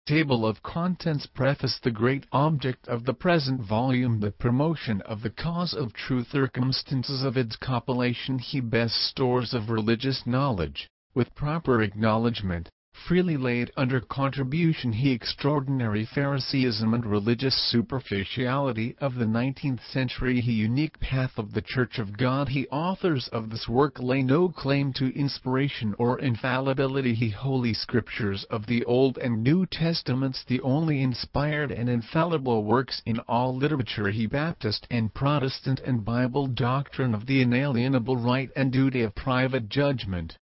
Table of Contents. Preface. The great object of the present volume, the promotion of the cause of truth. Circumstances of its compilation. He best stores of religious knowledge, with proper acknowledgment, freely laid under contribution. He extraordinary Pharisaism and religious superficiality of the 19th century. He unique path of the Church of God. He authors of this work lay no claim to inspiration or infallibility. He Holy Scriptures of the Old and New Testaments, the only inspired and infallible works in all literature. He Baptist and Protestant and Bible doctrine of the inalienable right and duty of private judgment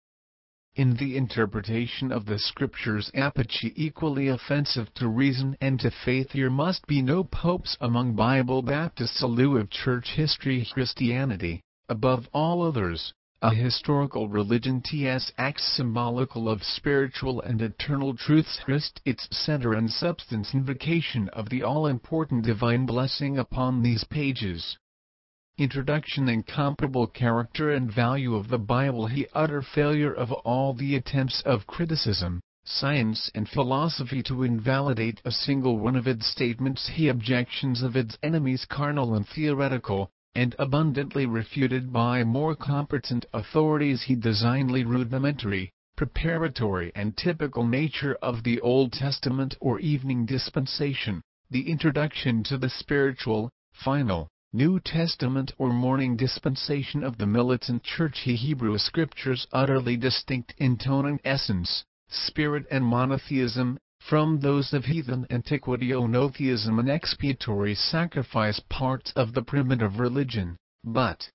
in the interpretation of the Scriptures. Apache equally offensive to reason and to faith. Here must be no popes among Bible Baptists. A lieu of church history. Christianity, above all others, a historical religion. Ts. acts symbolical of spiritual and eternal truths. Christ its center and substance. Invocation of the all-important divine blessing upon these pages. Introduction. Incomparable character and value of the Bible. He utter failure of all the attempts of criticism, science and philosophy to invalidate a single one of its statements. He objections of its enemies carnal and theoretical, and abundantly refuted by more competent authorities. He designedly rudimentary, preparatory and typical nature of the Old Testament or evening dispensation, the introduction to the spiritual, final, New Testament or morning dispensation of the militant church. He Hebrew Scriptures utterly distinct in tone and essence, spirit and monotheism, from those of heathen antiquity. Monotheism and expiatory sacrifice, parts of the primitive religion, but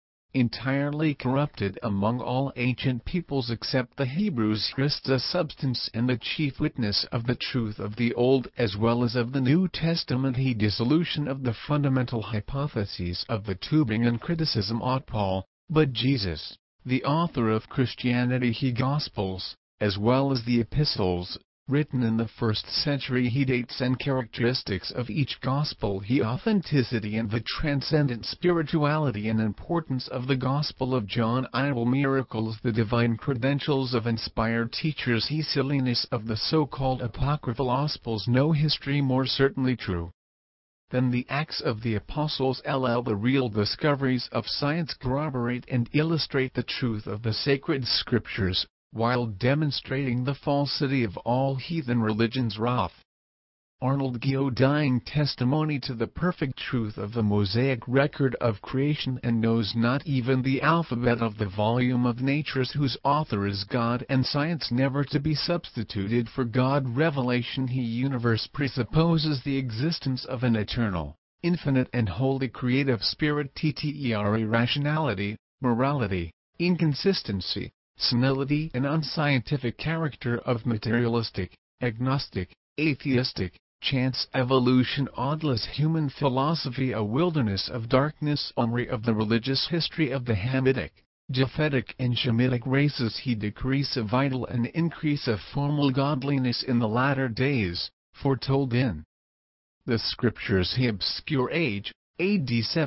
entirely corrupted among all ancient peoples except the Hebrews. Christ the substance and the chief witness of the truth of the Old as well as of the New Testament. He dissolution of the fundamental hypotheses of the Tübingen criticism ought Paul, but Jesus, the author of Christianity. He Gospels, as well as the epistles, written in the 1st century. He dates and characteristics of each gospel. He authenticity and the transcendent spirituality and importance of the Gospel of John. Idle miracles. The divine credentials of inspired teachers. He silliness of the so-called apocryphal Gospels. No history more certainly true than the Acts of the Apostles. The real discoveries of science corroborate and illustrate the truth of the sacred Scriptures, while demonstrating the falsity of all heathen religions. Roth Arnold Gio dying testimony to the perfect truth of the Mosaic record of creation and knows not even the alphabet of the volume of natures whose author is God and science never to be substituted for God. Revelation. He universe presupposes the existence of an eternal, infinite and holy creative spirit. Irrationality, morality, inconsistency, senility and unscientific character of materialistic, agnostic, atheistic, chance evolution. Odless human philosophy. A wilderness of darkness. Summary of the religious history of the Hamitic, Japhetic and Shemitic races. He decrease of vital and increase of formal godliness in the latter days, foretold in the Scriptures. He obscure age, AD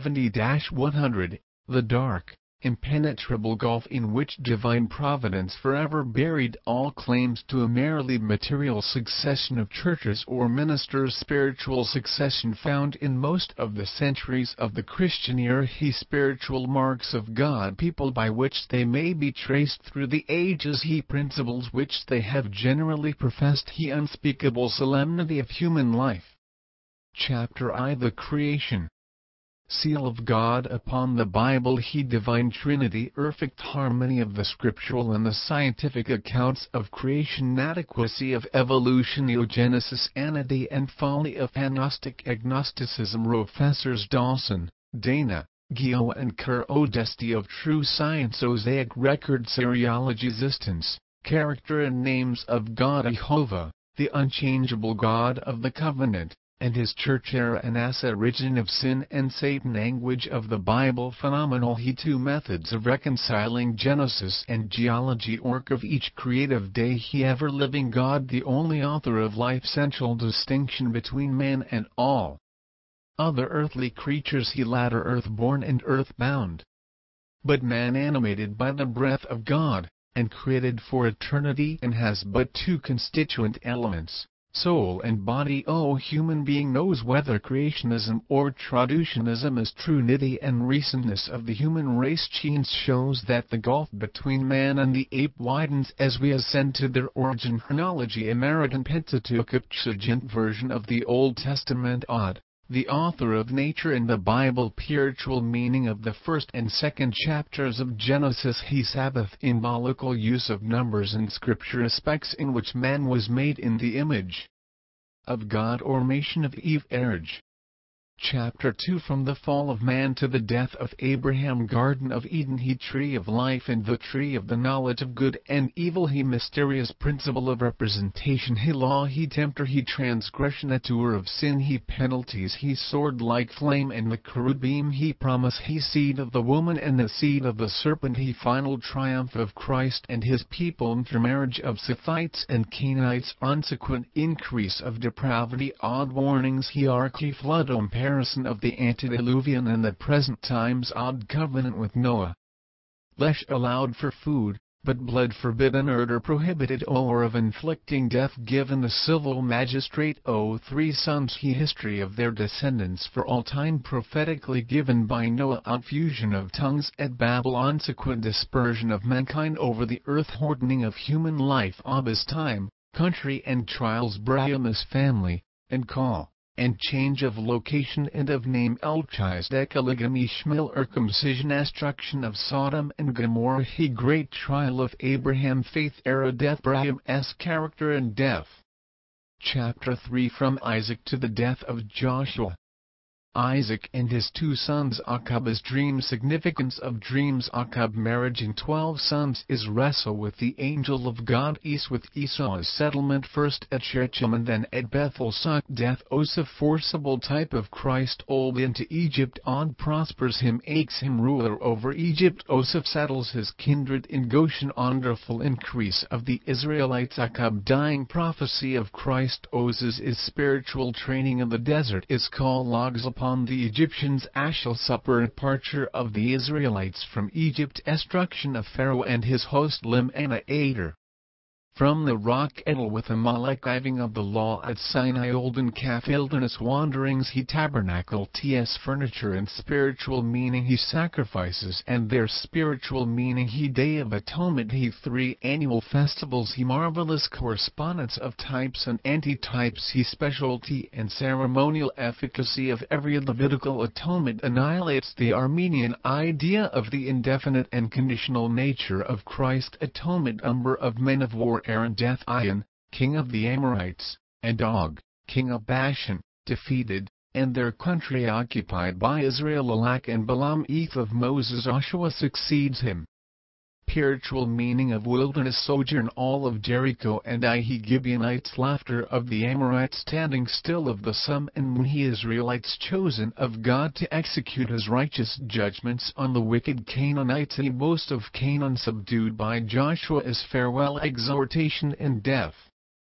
70-100, the dark, impenetrable gulf in which divine providence forever buried all claims to a merely material succession of churches or ministers. Spiritual succession found in most of the centuries of the Christian era. He spiritual marks of God people by which they may be traced through the ages. He principles which they have generally professed. He unspeakable solemnity of human life. Chapter I. The Creation. Seal of God upon the Bible. He divine Trinity. Perfect harmony of the scriptural and the scientific accounts of creation. Inadequacy of evolution. Genesis. Anity and folly of agnostic agnosticism. Professors Dawson, Dana, Gio and Kerr. Odesty of true science. Mosaic record. Seriology. Existence, character and names of God. Jehovah, the unchangeable God of the covenant, and his church. Era and asa. Origin of sin and Satan. Language of the Bible. Phenomenal. He two methods of reconciling Genesis and geology. Work of each creative day. He ever-living God, the only author of life. Central distinction between man and all other earthly creatures. He latter earth-born and earth-bound, but man animated by the breath of God, and created for eternity, and has but two constituent elements, soul and body. O human being knows whether creationism or traducianism is true. Nitty and recentness of the human race change shows that the gulf between man and the ape widens as we ascend to their origin chronology. American Pentateuch Septuagint version of the Old Testament. Odd, the author of Nature and the Bible. Spiritual meaning of the first and second chapters of Genesis. He Sabbath, symbolical use of numbers in Scripture. Aspects in which man was made in the image of God or formation of Eve. Marriage. Chapter 2. From the fall of man to the death of Abraham. Garden of Eden. He Tree of life and the tree of the knowledge of good and evil. He mysterious principle of representation. He law. He tempter. He transgression. A tour of sin. He penalties. He sword like flame and the cherubim. He promise. He seed of the woman and the seed of the serpent. He final triumph of Christ and his people. Intermarriage of Sethites and Canaanites. Consequent increase of depravity. Odd warnings. Hierarchy. Flood. Comparison of the antediluvian and the present times. Odd covenant with Noah. Flesh allowed for food, but blood forbidden. Murder prohibited. Or of inflicting death given the civil magistrate. 3 sons. He history of their descendants for all time prophetically given by Noah. Odd fusion of tongues at Babel. Consequent dispersion of mankind over the earth. Hordening of human life. Abba's time, country and trials. Abraham's family, and call, and change of location and of name. Melchizedek. Polygamy. Ishmael. Circumcision. Destruction of Sodom and Gomorrah. He great trial of Abraham. Faith. Era. Death. Abraham's character and death. Chapter 3. From Isaac to the death of Joshua. Isaac and his 2 sons. Achob's dream. Significance of dreams. Achob marriage and 12 sons is wrestle with the angel of God. East with Esau's settlement, first at Shechem and then at Bethel. Sought death. Joseph forcible type of Christ. Old into Egypt. On prospers him, makes him ruler over Egypt. Joseph settles his kindred in Goshen. Wonderful increase of the Israelites. Achob dying. Prophecy of Christ. Moses is spiritual training in the desert. Is called logs upon the Egyptians. Ashel supper. Departure of the Israelites from Egypt. Destruction of Pharaoh and his host. Limana. Ader. From the rock Edel with Amalek. Giving of the law at Sinai. Olden Calf. Wilderness wanderings. He tabernacle. Ts furniture and spiritual meaning. He sacrifices and their spiritual meaning. He Day of Atonement. He 3 annual festivals. He marvelous correspondence of types and antitypes. He specialty and ceremonial efficacy of every Levitical atonement. Annihilates the Armenian idea of the indefinite and conditional nature of Christ. Atonement. Number of men of war. Aaron. Death. Ion, king of the Amorites, and Og, king of Bashan, defeated, and their country occupied by Israel. Balak and Balaam. Eth of Moses. Joshua succeeds him. Spiritual meaning of wilderness sojourn. All of Jericho and He Gibeonites. Laughter of the Amorites. Standing still of the sun and moon. He Israelites chosen of God to execute his righteous judgments on the wicked Canaanites. He boast of Canaan subdued by Joshua is farewell exhortation and death.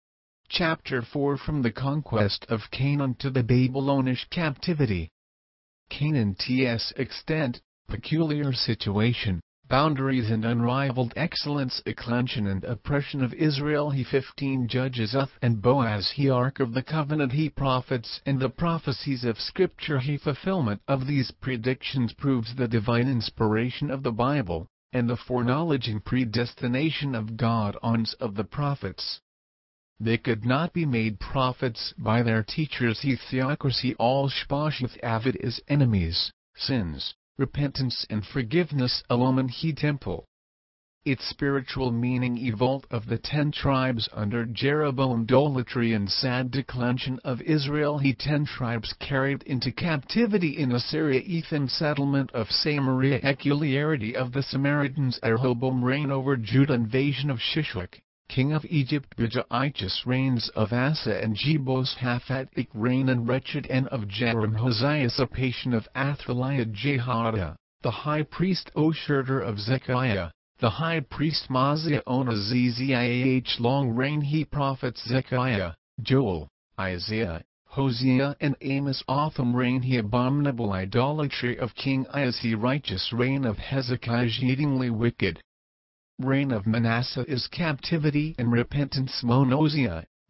Chapter 4. From the conquest of Canaan to the Babylonish captivity. Canaan. Ts extent, peculiar situation, boundaries and unrivaled excellence. Acclension and oppression of Israel. He 15 Judges. Uth and Boaz. He Ark of the Covenant. He prophets and the prophecies of Scripture. He fulfillment of these predictions proves the divine inspiration of the Bible, and the foreknowledge and predestination of God of the prophets. They could not be made prophets by their teachers. He Theocracy. All Shpasheth. Avid is enemies, sins, repentance and forgiveness. Aloman. He temple. Its spiritual meaning. Evolt of the 10 tribes under Jeroboam. Idolatry and sad declension of Israel. He 10 tribes carried into captivity in Assyria. Ethan. Settlement of Samaria. Peculiarity of the Samaritans. Rehoboam. Reign over Judah. Invasion of Shishak, king of Egypt. Bijaitis. Reigns of Asa and Jehoshaphat. Reign and wretched end of Joram. Hosea. Usurpation of Athaliah. Jehoiada, the high priest. Oshurter of Zechariah, the high priest. Mosiah. Onazizih. Long reign. He prophets. Zechariah, Joel, Isaiah, Hosea and Amos. Otham. Reign. He abominable idolatry of King Ahaz. He righteous reign of Hezekiah. Exceedingly wicked reign of Manasseh is captivity and repentance. Monosiah,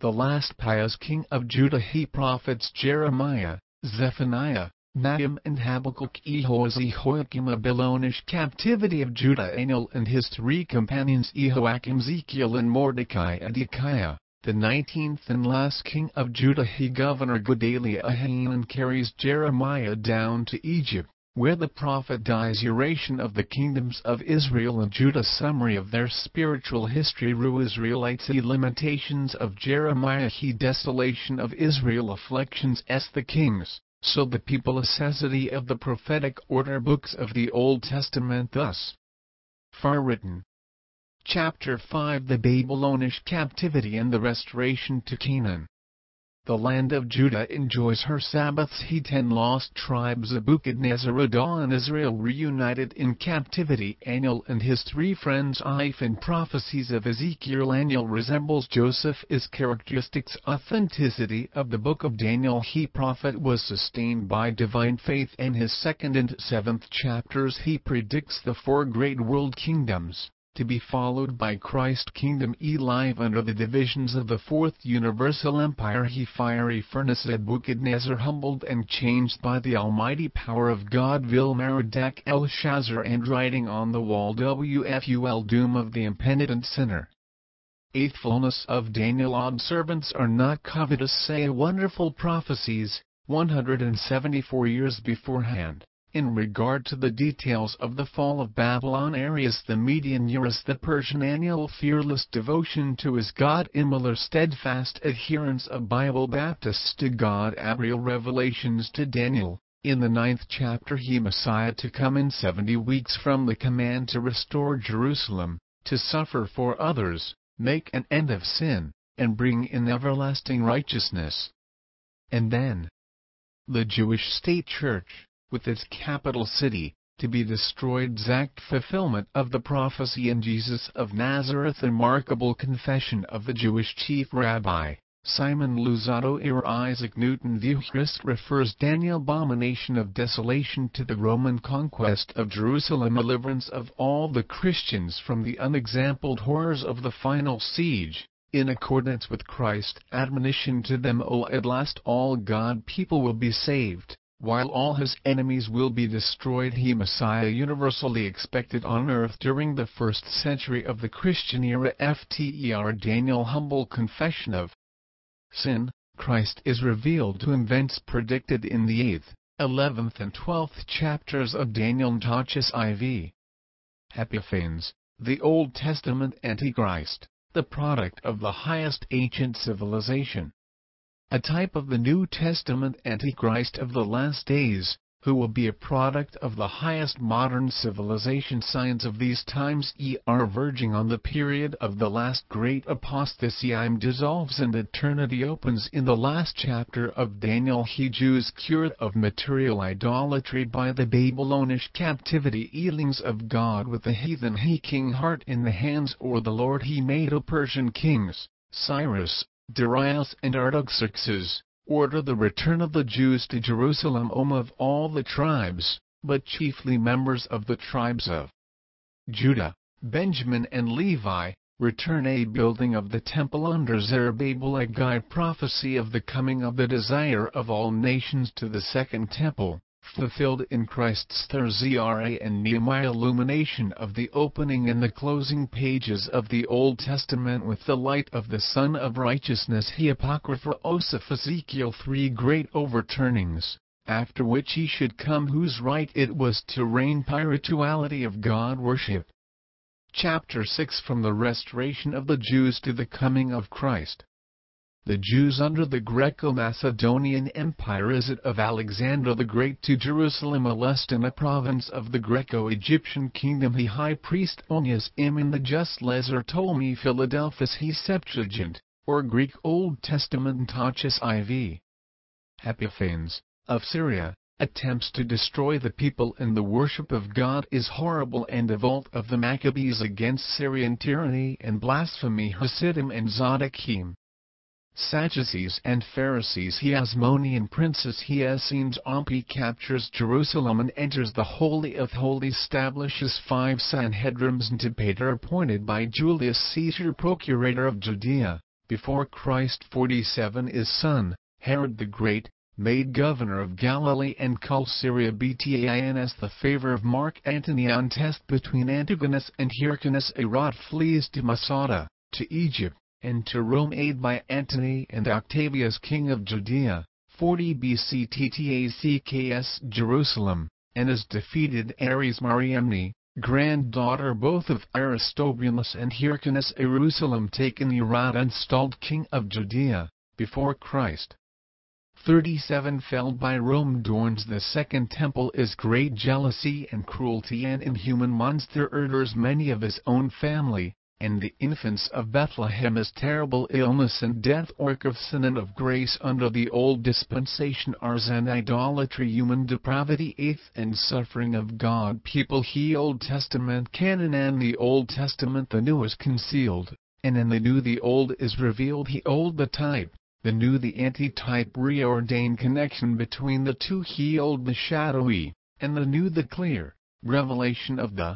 the last pious king of Judah. He prophets Jeremiah, Zephaniah, Nahum and Habakkuk. Jehoiakim. Babylonish captivity of Judah. Daniel and his three companions Jehoiakim, Ezekiel and Mordecai. Zedekiah, the 19th and last king of Judah. He governor Gedaliah. Hanan carries Jeremiah down to Egypt, where the prophet dies. Duration of the kingdoms of Israel and Judah. Summary of their spiritual history. Israelites. Limitations of Jeremiah. He desolation of Israel. Afflictions as the kings, so the people. Necessity of the prophetic order. Books of the Old Testament thus far written. Chapter 5. The Babylonish captivity and the restoration to Canaan. The land of Judah enjoys her Sabbaths. 10 lost tribes. Nebuchadnezzar. And Israel reunited in captivity. Daniel and his three friends. And prophecies of Ezekiel. Daniel resembles Joseph. Is characteristics. Authenticity of the book of Daniel. He prophet was sustained by divine faith. In his 2nd and 7th chapters he predicts the 4 great world kingdoms, to be followed by Christ's kingdom. Live under the divisions of the 4th universal empire. He fiery furnace. Nebuchadnezzar humbled and changed by the almighty power of God. Merodach Belshazzar and writing on the wall. Wful doom of the impenitent sinner. 8th fullness of Daniel. Odd servants are not covetous. Say wonderful prophecies, 174 years beforehand. In regard to the details of the fall of Babylon. Arius the Median. Eurus the Persian. Annual fearless devotion to his God. Immolar steadfast adherence of Bible Baptists to God. Abriel revelations to Daniel. In the 9th chapter he Messiah to come in 70 weeks from the command to restore Jerusalem, to suffer for others, make an end of sin, and bring in everlasting righteousness. And then the Jewish state church, with its capital city, to be destroyed. Exact fulfillment of the prophecy in Jesus of Nazareth. Remarkable confession of the Jewish chief rabbi, Simon Luzzatto. Isaac Newton. The Eucharist refers Daniel. Abomination of desolation to the Roman conquest of Jerusalem. Deliverance of all the Christians from the unexampled horrors of the final siege, in accordance with Christ's admonition to them. At last all God people will be saved, while all his enemies will be destroyed. He Messiah universally expected on earth during the 1st century of the Christian era. Daniel humble confession of sin. Christ is revealed to events predicted in the 8th, 11th and 12th chapters of Daniel. Tachus IV. Epiphanes, the Old Testament Antichrist, the product of the highest ancient civilization. A type of the New Testament Antichrist of the last days, who will be a product of the highest modern civilization. Signs of these times are verging on the period of the last great apostasy. Dissolves and eternity opens in the last chapter of Daniel. Jews cured of material idolatry by the Babylonish captivity. Healings of God with the heathen. King heart in the hands or the Lord. He made Persian kings, Cyrus, Darius and Artaxerxes, order the return of the Jews to Jerusalem. Of all the tribes, but chiefly members of the tribes of Judah, Benjamin and Levi, return. A building of the temple under Zerubbabel. Haggai prophecy of the coming of the desire of all nations to the second temple, fulfilled in Christ's Zechariah and Nehemiah. Illumination of the opening and the closing pages of the Old Testament with the light of the Sun of Righteousness. Apocrypha. Osiph. Ezekiel. 3 great overturnings, after which he should come, whose right it was to reign. Spirituality of God worship. Chapter 6. From the restoration of the Jews to the coming of Christ. The Jews under the Greco-Macedonian Empire. Visit of Alexander the Great to Jerusalem. Alestina, a province of the Greco-Egyptian kingdom. He high priest Onias Iman the just. Lezer Ptolemy. Philadelphus. He Septuagint, or Greek Old Testament. Tachus IV. Epiphanes, of Syria, attempts to destroy the people and the worship of God is horrible. And revolt of the Maccabees against Syrian tyranny and blasphemy. Hasidim and Zadokim, Sadducees and Pharisees. Hasmonean princes. Essenes. Pompey captures Jerusalem and enters the Holy of Holies. Establishes 5 Sanhedrims. Antipater appointed by Julius Caesar procurator of Judea, before Christ 47 is son, Herod the Great, made governor of Galilee and Coele Btans. The favor of Mark Antony on test between Antigonus and Hyrcanus. Herod flees to Masada, to Egypt, and to Rome, aid by Antony and Octavius king of Judea, 40 BC Ttacks Jerusalem, and is defeated. Ares Mariamne, granddaughter both of Aristobulus and Hyrcanus. Jerusalem taken. Herod installed king of Judea, before Christ 37 fell by Rome. Adorns the second temple is great jealousy and cruelty, and inhuman monster murders many of his own family, and the infants of Bethlehem is terrible illness and death. Work of sin and of grace under the old dispensation. Ours and idolatry, human depravity, eighth and suffering of God people. He Old Testament canon and the Old Testament the New is concealed, and in the New the Old is revealed. He Old the type, the New the antitype. Reordained connection between the two. He Old the shadowy, and the New the clear revelation of the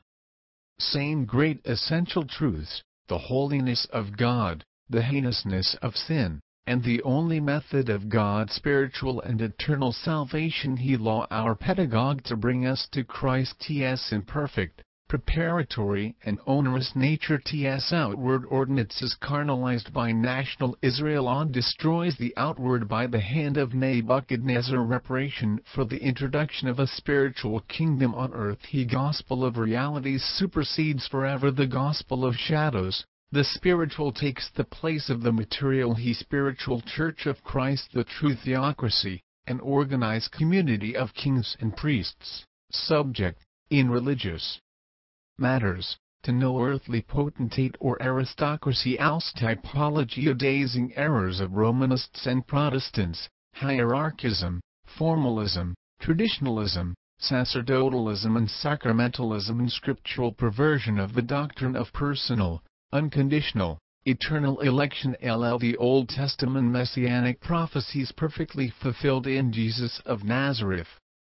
same great essential truths, the holiness of God, the heinousness of sin, and the only method of God's spiritual and eternal salvation. He Law our pedagogue to bring us to Christ. T.S. imperfect, preparatory and onerous nature. T.S. outward ordinances carnalized by national Israel. On destroys the outward by the hand of Nebuchadnezzar. Reparation for the introduction of a spiritual kingdom on earth. He gospel of realities supersedes forever the gospel of shadows. The spiritual takes the place of the material. He spiritual church of Christ, the true theocracy, an organized community of kings and priests, subject, in religious matters, to no earthly potentate or aristocracy else. Typology, Judaizing errors of Romanists and Protestants, hierarchism, formalism, traditionalism, sacerdotalism and sacramentalism, and scriptural perversion of the doctrine of personal, unconditional, eternal election. The Old Testament messianic prophecies perfectly fulfilled in Jesus of Nazareth.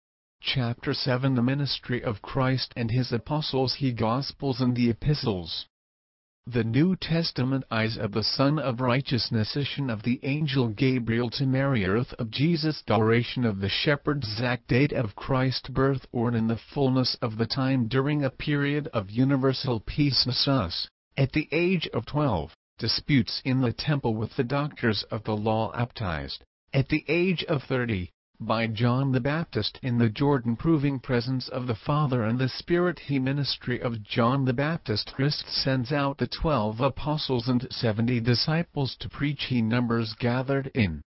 Chapter 7 The ministry of Christ and his apostles. He Gospels and the Epistles. The New Testament eyes of the Son of Righteousness. Mission of the angel Gabriel to Mary. Earth of Jesus. Adoration of the shepherds. Exact date of Christ's birth, or in the fullness of the time during a period of universal peace. Us, at the age of 12, disputes in the temple with the doctors of the law. Baptized, at the age of 30, by John the Baptist in the Jordan, proving presence of the Father and the Spirit. He ministry of John the Baptist. Christ sends out the 12 apostles and 70 disciples to preach. He numbers gathered in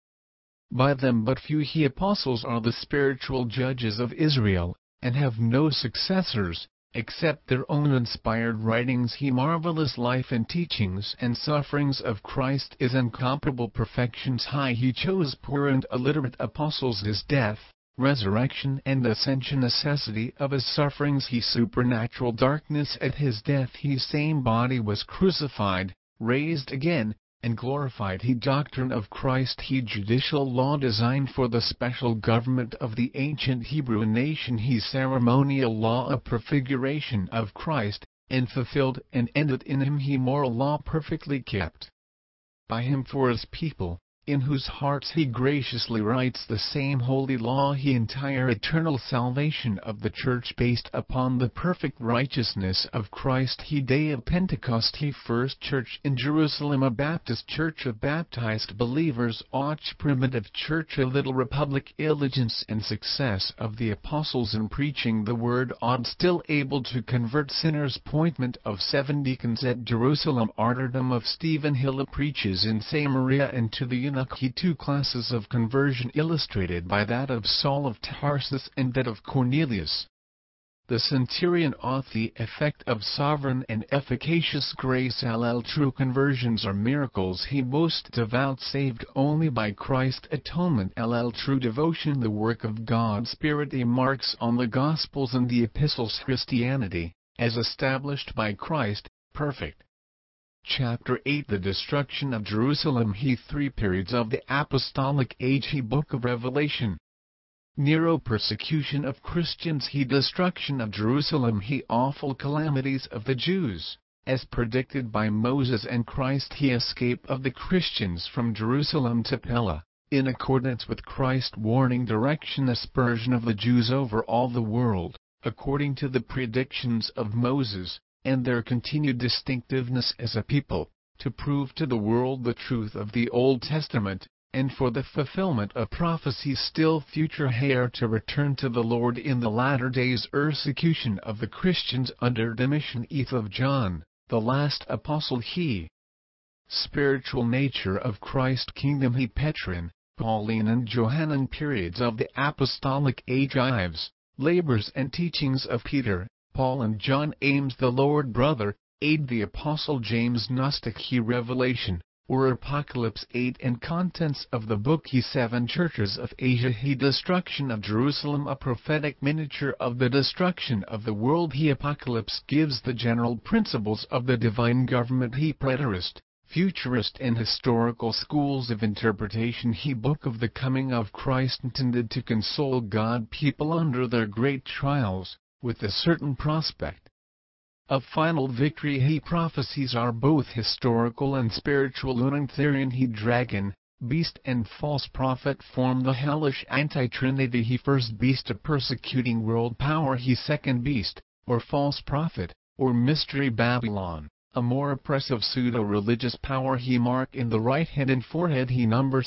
by them but few. He apostles are the spiritual judges of Israel, and have no successors, except their own inspired writings. He marvelous life and teachings and sufferings of Christ is incomparable perfections high. He chose poor and illiterate apostles. His death, resurrection and ascension. Necessity of his sufferings. He supernatural darkness at his death. He same body was crucified, raised again, and glorified. He doctrine of Christ. He judicial law designed for the special government of the ancient Hebrew nation. He ceremonial law, a prefiguration of Christ, and fulfilled and ended in him. He moral law perfectly kept by him for his people, in whose hearts he graciously writes the same holy law. He entire eternal salvation of the church based upon the perfect righteousness of Christ. He day of Pentecost. He first church in Jerusalem, a Baptist church of baptized believers. Och primitive church, a little republic. Diligence and success of the apostles in preaching the word. Odd still able to convert sinners. Appointment of 7 deacons at Jerusalem. Martyrdom of Stephen. Hill preaches in Samaria and to the eunuch. He 2 classes of conversion illustrated by that of Saul of Tarsus and that of Cornelius the centurion. The effect of sovereign and efficacious grace. True conversions are miracles. He most devout saved only by Christ's atonement. True devotion the work of God's Spirit. He marks on the Gospels and the Epistles. Christianity, as established by Christ, perfect. Chapter 8 The destruction of Jerusalem. He 3 periods of the apostolic age. He book of Revelation. Nero persecution of Christians. He destruction of Jerusalem. He awful calamities of the Jews. as predicted by Moses and Christ. The escape of the Christians from Jerusalem to Pella, in accordance with Christ's warning direction, aspersion of the Jews over all the world, according to the predictions of Moses, and their continued distinctiveness as a people, to prove to the world the truth of the Old Testament, and for the fulfillment of prophecies still future, heir to return to the Lord in the latter days. Persecution of the Christians under Domitian. Of John, the last apostle. He spiritual nature of Christ's kingdom. He Petrin, Pauline and Johannine periods of the apostolic age. Ives, labors and teachings of Peter, Paul and John. Aims the Lord brother, aid the apostle James. Gnostic. He Revelation, or Apocalypse 8 and contents of the book. He seven churches of Asia. He destruction of Jerusalem, a prophetic miniature of the destruction of the world. He Apocalypse gives the general principles of the divine government. He preterist, futurist and historical schools of interpretation. He book of the coming of Christ, intended to console God people under their great trials, with a certain prospect of final victory. He prophecies are both historical and spiritual. Unantherian. He dragon, beast and false prophet form the hellish anti-trinity. He first beast, a persecuting world power. He second beast, or false prophet, or mystery Babylon, a more oppressive pseudo-religious power. He mark in the right hand and forehead. He number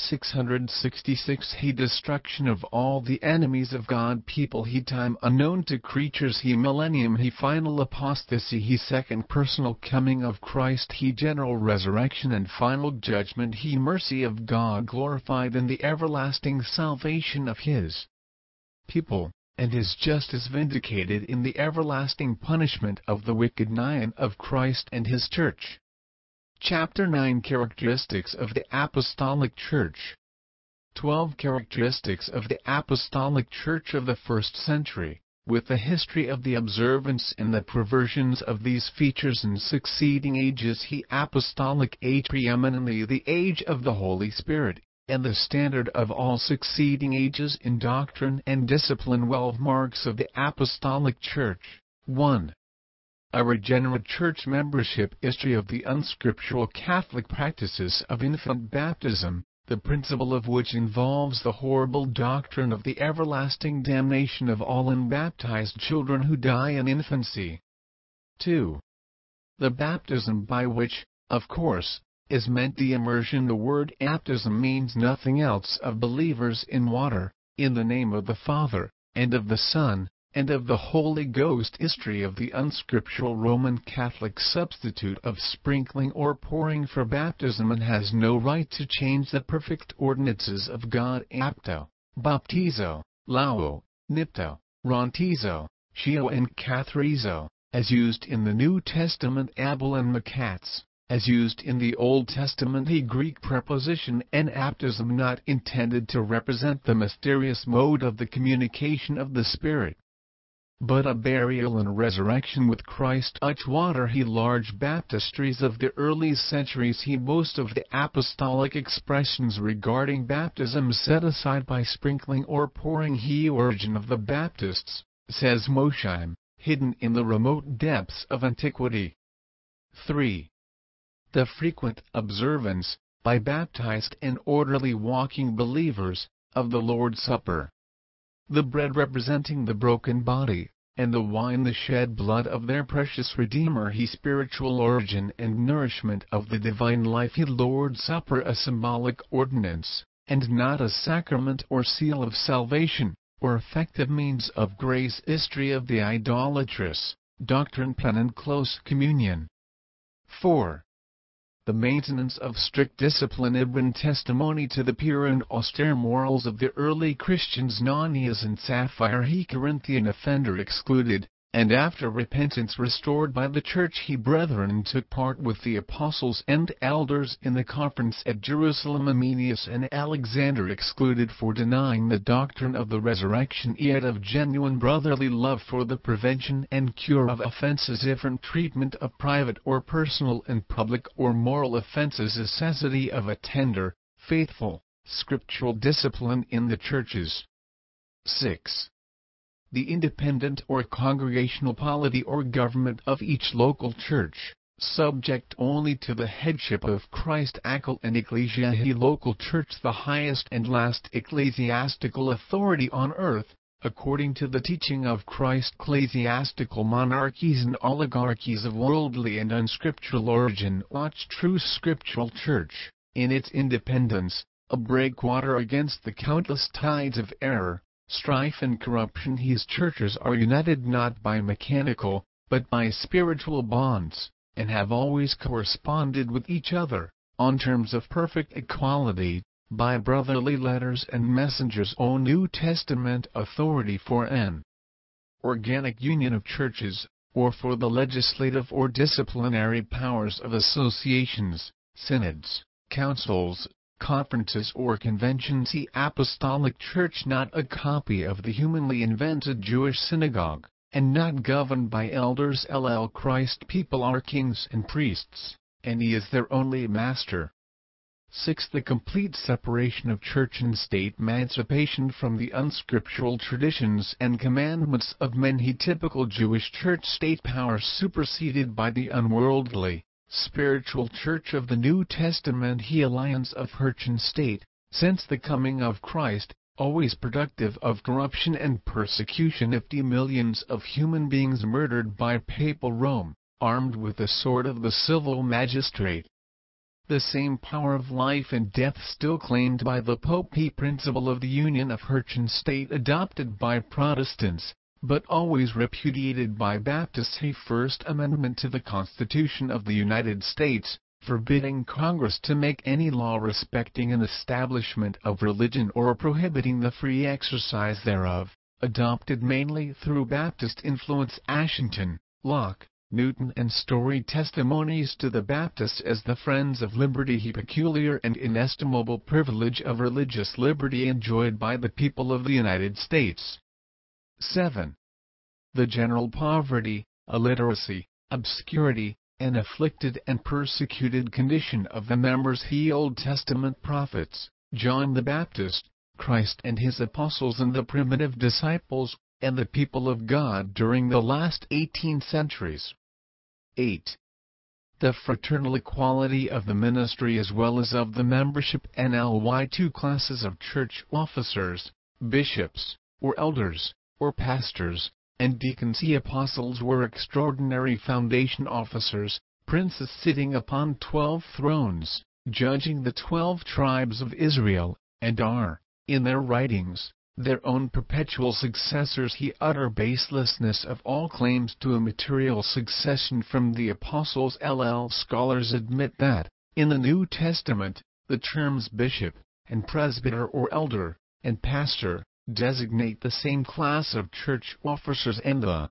666. He destruction of all the enemies of God people. He time unknown to creatures. He millennium. He final apostasy. He second personal coming of Christ. He general resurrection and final judgment. He mercy of God glorified in the everlasting salvation of His people, and His justice vindicated in the everlasting punishment of the wicked. 9 of Christ and His Church. Chapter 9. Characteristics of the Apostolic Church. 12 Characteristics of the Apostolic Church of the first century, with the history of the observance and the perversions of these features in succeeding ages. He Apostolic age, preeminently the age of the Holy Spirit, and the standard of all succeeding ages in doctrine and discipline. 12 Marks of the Apostolic Church. 1. A regenerate church membership. History of the unscriptural Catholic practices of infant baptism, the principle of which involves the horrible doctrine of the everlasting damnation of all unbaptized children who die in infancy. 2. The baptism by which, of course, is meant the immersion. The word baptism means nothing else of believers in water, in the name of the Father, and of the Son, and of the Holy Ghost. History of the unscriptural Roman Catholic substitute of sprinkling or pouring for baptism, and has no right to change the perfect ordinances of God. Apto, baptizo, lao, nipto, rontizo, shio and catharizo, as used in the New Testament. Abel and makats, as used in the Old Testament. A Greek preposition and baptism not intended to represent the mysterious mode of the communication of the Spirit, but a burial and resurrection with Christ. Water. He large baptistries of the early centuries. He most of the apostolic expressions regarding baptism set aside by sprinkling or pouring. He origin of the Baptists, says Mosheim, hidden in the remote depths of antiquity. 3. The frequent observance, by baptized and orderly walking believers, of the Lord's Supper. The bread representing the broken body, and the wine the shed blood of their precious Redeemer. He spiritual origin and nourishment of the divine life. He Lord's Supper, a symbolic ordinance, and not a sacrament or seal of salvation, or effective means of grace. History of the idolatrous doctrine, pen and close communion. 4. The maintenance of strict discipline. Ibn testimony to the pure and austere morals of the early Christians. Nonias and Sapphire. He Corinthian offender excluded, and after repentance restored by the Church. He brethren took part with the apostles and elders in the conference at Jerusalem. Amenius and Alexander excluded for denying the doctrine of the resurrection, yet of genuine brotherly love for the prevention and cure of offenses. Different treatment of private or personal and public or moral offenses. Necessity of a tender, faithful, scriptural discipline in the churches. 6. The independent or congregational polity or government of each local church, subject only to the headship of Christ Accal and Ecclesiae Local Church, the highest and last ecclesiastical authority on earth, according to the teaching of Christ. Ecclesiastical monarchies and oligarchies of worldly and unscriptural origin watch true scriptural church, in its independence, a breakwater against the countless tides of error, strife and corruption. His churches are united not by mechanical, but by spiritual bonds, and have always corresponded with each other, on terms of perfect equality, by brotherly letters and messengers. O New Testament authority for an organic union of churches, or for the legislative or disciplinary powers of associations, synods, councils, conferences or conventions. The Apostolic Church, not a copy of the humanly invented Jewish synagogue, and not governed by elders. Christ people are kings and priests, and He is their only master. 6. The complete separation of church and state, emancipation from the unscriptural traditions and commandments of men. The typical Jewish church-state power superseded by the unworldly, spiritual church of the New Testament. The alliance of church and state, since the coming of Christ, always productive of corruption and persecution. 50 millions of human beings murdered by papal Rome, armed with the sword of the civil magistrate. The same power of life and death still claimed by the Pope. The principle of the union of church and state adopted by Protestants, but always repudiated by Baptists. The First Amendment to the Constitution of the United States, forbidding Congress to make any law respecting an establishment of religion or prohibiting the free exercise thereof, adopted mainly through Baptist influence. Ashington, Locke, Newton and Story. Testimonies to the Baptists as the friends of liberty. The peculiar and inestimable privilege of religious liberty enjoyed by the people of the United States. 7. The general poverty, illiteracy, obscurity, and afflicted and persecuted condition of the members. The Old Testament prophets, John the Baptist, Christ and His apostles and the primitive disciples, and the people of God during the last 18 centuries. 8. The fraternal equality of the ministry as well as of the membership. NLY 2 classes of church officers, bishops, or elders, or pastors, and deacons. The apostles were extraordinary foundation officers, princes sitting upon 12 thrones, judging the 12 tribes of Israel, and are, in their writings, their own perpetual successors. The utter baselessness of all claims to a material succession from the apostles. Scholars admit that, in the New Testament, the terms bishop, and presbyter or elder, and pastor, designate the same class of church officers. In the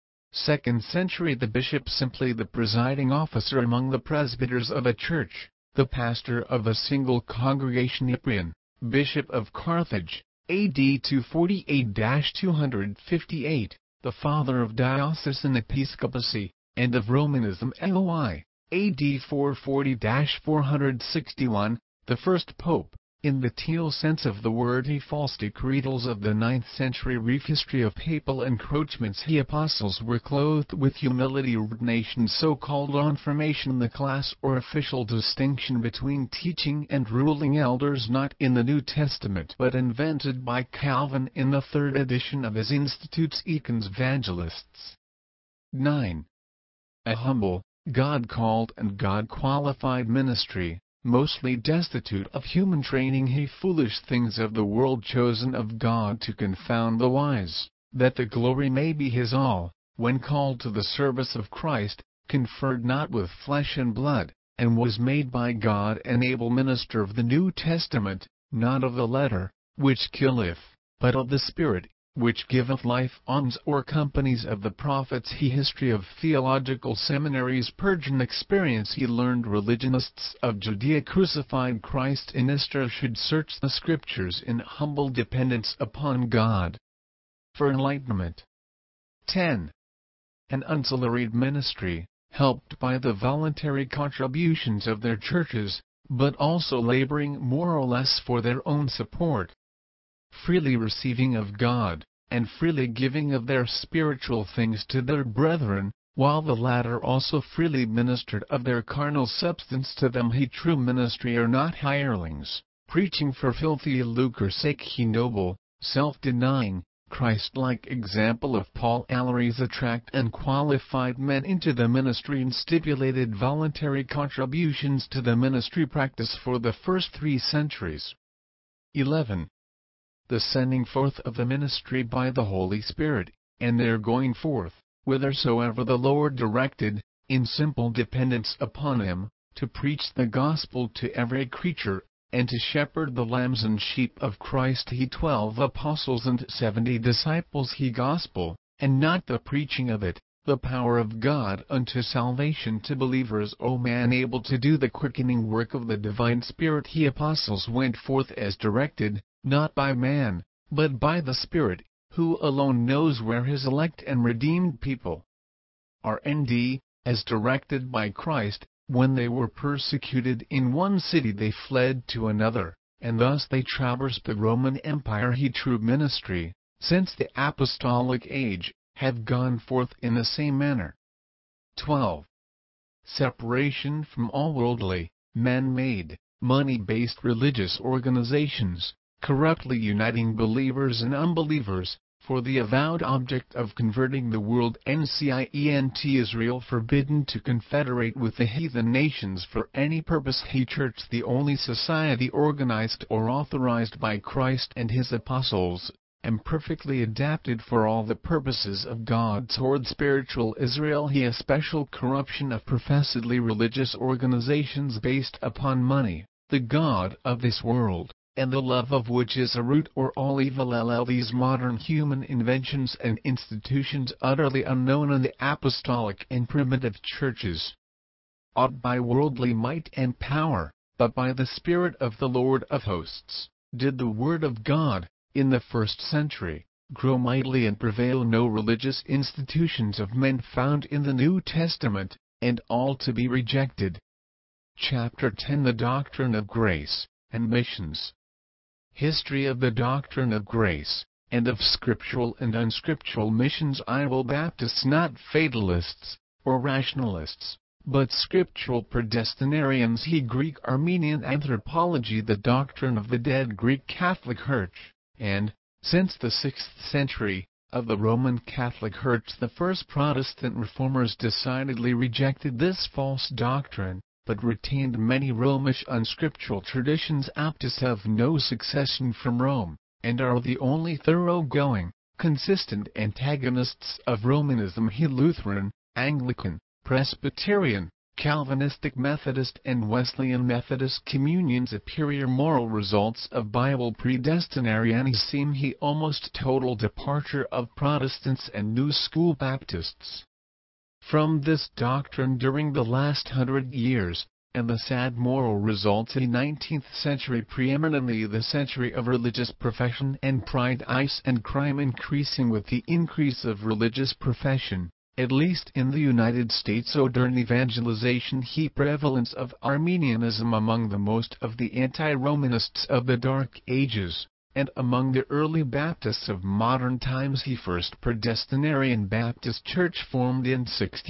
2nd century, the bishop simply the presiding officer among the presbyters of a church, the pastor of a single congregation. Cyprian, bishop of Carthage, AD 248-258, the father of diocesan episcopacy, and of Romanism. LOI, AD 440-461, the first pope, in the teal sense of the word. The false decretals of the 9th century reef history of papal encroachments. The apostles were clothed with humility. Ordination, so-called confirmation, the class or official distinction between teaching and ruling elders, not in the New Testament but invented by Calvin in the 3rd edition of his Institutes Econs Evangelists. 9. A humble, God-called and God-qualified ministry, mostly destitute of human training. The foolish things of the world chosen of God to confound the wise, that the glory may be His. All, when called to the service of Christ, conferred not with flesh and blood, and was made by God an able minister of the New Testament, not of the letter, which killeth, but of the Spirit, which giveth life. Alms or companies of the prophets. The history of theological seminaries. Persian experience. The learned religionists of Judea crucified Christ in Istra should search the Scriptures in humble dependence upon God for enlightenment. 10. An unsalaried ministry, helped by the voluntary contributions of their churches, but also laboring more or less for their own support, freely receiving of God, and freely giving of their spiritual things to their brethren, while the latter also freely ministered of their carnal substance to them. He true ministry are not hirelings, preaching for filthy lucre's sake. He noble, self-denying, Christ-like example of Paul Alaries attract and qualified men into the ministry and stipulated voluntary contributions to the ministry practice for the first 3 centuries. 11. The sending forth of the ministry by the Holy Spirit, and their going forth, whithersoever the Lord directed, in simple dependence upon Him, to preach the gospel to every creature, and to shepherd the lambs and sheep of Christ. He 12 apostles and 70 disciples. He gospel, and not the preaching of it, the power of God unto salvation to believers. O man able to do the quickening work of the divine Spirit. He apostles went forth as directed, not by man, but by the Spirit, who alone knows where His elect and redeemed people are. N.D. As directed by Christ. When they were persecuted in one city they fled to another, and thus they traversed the Roman Empire. He true ministry, since the apostolic age, have gone forth in the same manner. 12. Separation from all worldly, man-made, money-based religious organizations, corruptly uniting believers and unbelievers, for the avowed object of converting the world. Ncient Israel forbidden to confederate with the heathen nations for any purpose. He Church the only society organized or authorized by Christ and His apostles, and perfectly adapted for all the purposes of God toward spiritual Israel. He a special corruption of professedly religious organizations based upon money, the god of this world, and the love of which is a root or all evil. These modern human inventions and institutions utterly unknown in the apostolic and primitive churches, ought by worldly might and power, but by the Spirit of the Lord of hosts, did the Word of God, in the 1st century, grow mightily and prevail. No religious institutions of men found in the New Testament, and all to be rejected. Chapter 10. The Doctrine of Grace, and Missions. History of the doctrine of grace, and of scriptural and unscriptural missions. Iowa Baptists, not fatalists, or rationalists, but scriptural predestinarians. He Greek Armenian anthropology. The doctrine of the dead Greek Catholic Church, and, since the 6th century, of the Roman Catholic Church. The first Protestant reformers decidedly rejected this false doctrine, but retained many Romish unscriptural traditions. Baptists have no succession from Rome, and are the only thoroughgoing, consistent antagonists of Romanism. He Lutheran, Anglican, Presbyterian, Calvinistic Methodist and Wesleyan Methodist communion. Superior moral results of Bible predestinarianism. He almost total departure of Protestants and New School Baptists from this doctrine during the last 100 years, and the sad moral results. In the 19th century, preeminently the century of religious profession and pride, vice and crime increasing with the increase of religious profession, at least in the United States. Modern evangelization. He prevalence of Arminianism among the most of the anti-Romanists of the Dark Ages, and among the early Baptists of modern times. He first Predestinarian Baptist Church formed in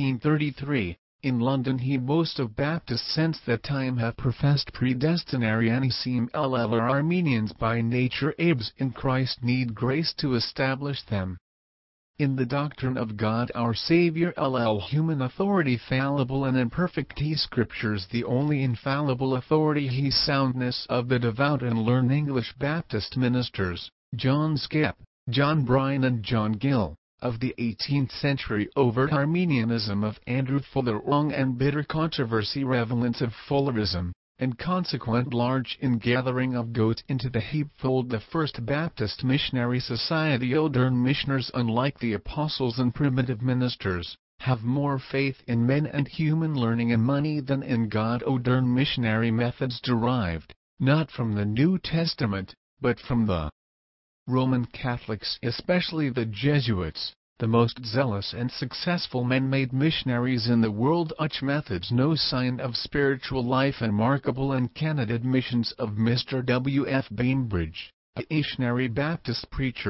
1633, in London. He most of Baptists since that time have professed predestinarianism. Are Armenians by nature. Abes in Christ need grace to establish them in the doctrine of God our Savior. Human authority fallible and imperfect. He Scriptures the only infallible authority. He soundness of the devout and learned English Baptist ministers, John Skipp, John Bryan and John Gill, of the 18th century. Overt Arminianism of Andrew Fuller. Long and bitter controversy. Prevalence of Fullerism, and consequent large ingathering of goats into the sheepfold. The First Baptist Missionary Society. Modern missioners, unlike the apostles and primitive ministers, have more faith in men and human learning and money than in God. Modern missionary methods derived, not from the New Testament, but from the Roman Catholics, especially the Jesuits, the most zealous and successful men-made missionaries in the world. Such methods no sign of spiritual life. And remarkable and candid missions of Mr. W. F. Bainbridge, a missionary Baptist preacher,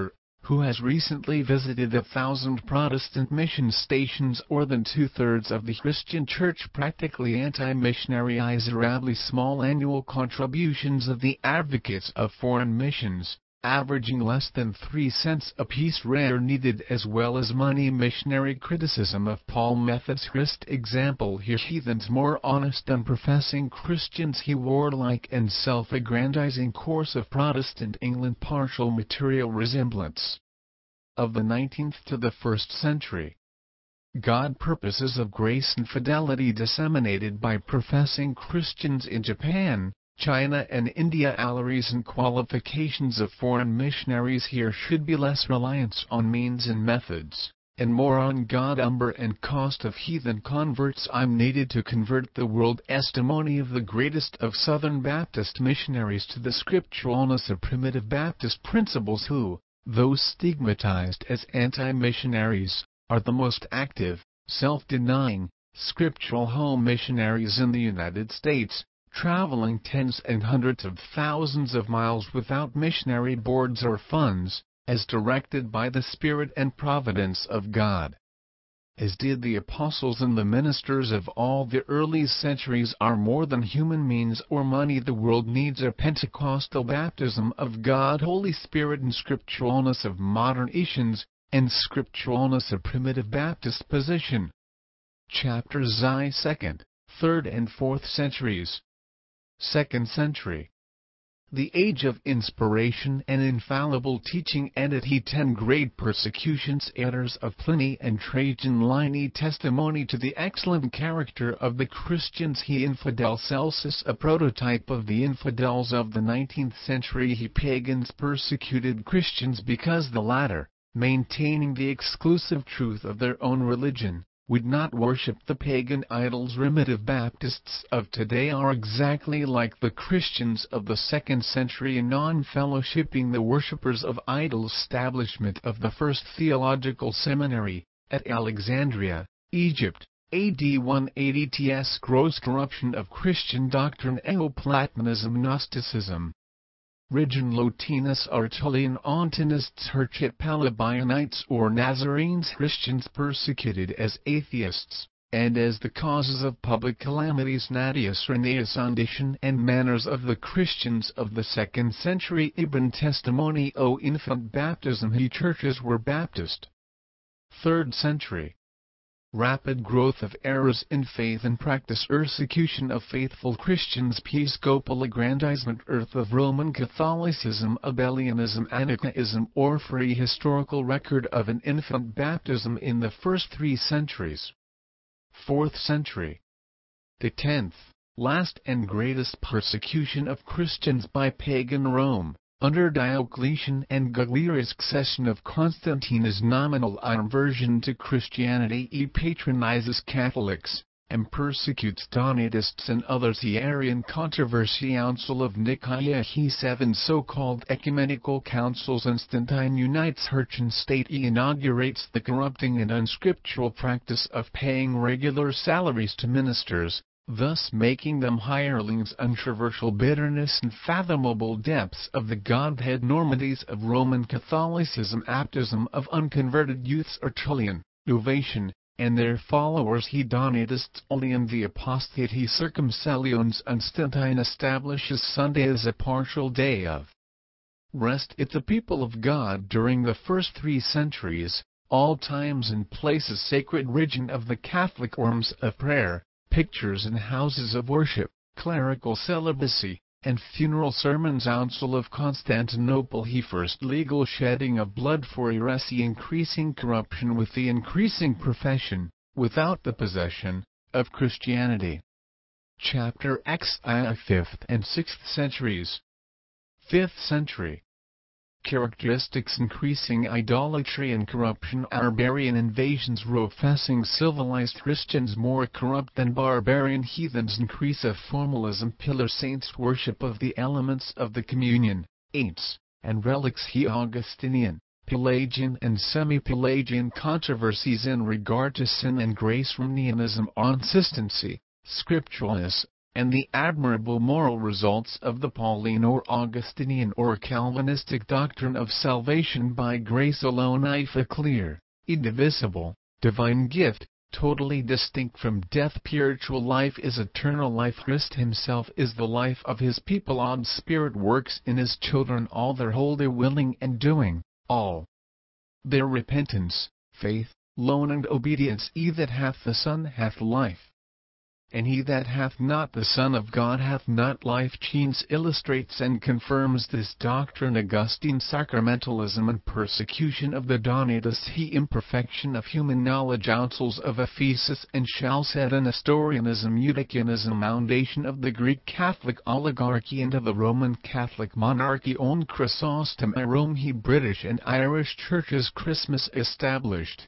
who has recently visited 1,000 Protestant mission stations. More than two-thirds of the Christian Church practically anti-missionary. Miserably small annual contributions of the advocates of foreign missions, averaging less than 3 cents apiece, rare needed, as well as money. Missionary criticism of Paul methods. Christ example here. Heathens more honest than professing Christians. He warlike and self-aggrandizing course of Protestant England. Partial material resemblance of the 19th to the 1st century. God purposes of grace and fidelity disseminated by professing Christians in Japan, China and India. Alleries and qualifications of foreign missionaries. Here should be less reliance on means and methods, and more on God. Number and cost of heathen converts. I'm needed to convert the world. Testimony of the greatest of Southern Baptist missionaries to the scripturalness of primitive Baptist principles, who, though stigmatized as anti-missionaries, are the most active, self-denying, scriptural home missionaries in the United States, traveling tens and hundreds of thousands of miles without missionary boards or funds, as directed by the Spirit and providence of God. As did the apostles and the ministers of all the early centuries. Are more than human means or money. The world needs a Pentecostal baptism of God, Holy Spirit, and scripturalness of modern Asians, and scripturalness of primitive Baptist position. Chapters I. 2nd, 3rd and 4th centuries. 2nd century. The age of inspiration and infallible teaching ended. 10 great persecutions. Errors of Pliny and Trajan. Linie testimony to the excellent character of the Christians. He infidel. Celsus, a prototype of the infidels of the 19th century. He pagans persecuted Christians because the latter, maintaining the exclusive truth of their own religion, would not worship the pagan idols. Primitive Baptists of today are exactly like the Christians of the 2nd century in non-fellowshipping the worshippers of idols. Establishment of the first theological seminary, at Alexandria, Egypt, AD 180. T.S. gross corruption of Christian doctrine. Neoplatonism. Gnosticism. Region Lotinus. Artullian Ontanists. Herchit Palabianites or Nazarenes. Christians persecuted as atheists, and as the causes of public calamities. Natius Renaeus. Condition and manners of the Christians of the 2nd century. Ibn testimony. O infant baptism. He churches were Baptist. 3rd century. Rapid growth of errors in faith and practice. Persecution of faithful Christians. Episcopal aggrandizement. Earth of Roman Catholicism. Abelianism. Anicaism or free historical record of an infant baptism in the first 3 centuries. 4th century. The 10th, last and greatest persecution of Christians by pagan Rome, under Diocletian and Galerius. Succession of Constantine is nominal aversion to Christianity. He patronizes Catholics, and persecutes Donatists and others. The Arian controversy. Council of Nicaea. He 7 so-called ecumenical councils. Constantine unites church and state. He inaugurates the corrupting and unscriptural practice of paying regular salaries to ministers, thus making them hirelings. Controversial bitterness and fathomable depths of the Godhead. Normities of Roman Catholicism. Baptism of unconverted youths. Tertullian, Novatian, and their followers. Hedonists. Olean the apostate. He circumcellions. Constantine establishes Sunday as a partial day of rest. It the people of God during the first 3 centuries, all times and places. Sacred region of the Catholic. Forms of prayer, pictures and houses of worship, clerical celibacy, and funeral sermons. Council of Constantinople. He first legal shedding of blood for heresy. Increasing corruption with the increasing profession, without the possession, of Christianity. Chapter XI. 5th and 6th centuries. 5th century. Characteristics. Increasing idolatry and corruption. Barbarian invasions. Professing civilized Christians more corrupt than barbarian heathens. Increase of formalism. Pillar saints. Worship of the elements of the communion, saints, and relics. He Augustinian, Pelagian and semi-Pelagian controversies in regard to sin and grace. Arminianism. Consistency, scripturalness, and the admirable moral results of the Pauline or Augustinian or Calvinistic doctrine of salvation by grace alone. If a clear, indivisible, divine gift, totally distinct from death, spiritual life is eternal life. Christ himself is the life of his people. Odd Spirit works in his children all their holy willing and doing, all their repentance, faith, loan and obedience. He that hath the Son hath life, and he that hath not the Son of God hath not life. Cheynes illustrates and confirms this doctrine. Augustine sacramentalism and persecution of the Donatists. He imperfection of human knowledge. Councils of Ephesus and Chalcedon. Nestorianism. Eutychianism. Foundation of the Greek Catholic oligarchy and of the Roman Catholic monarchy. Owned Chrysostom. Rome. He British and Irish churches. Christmas established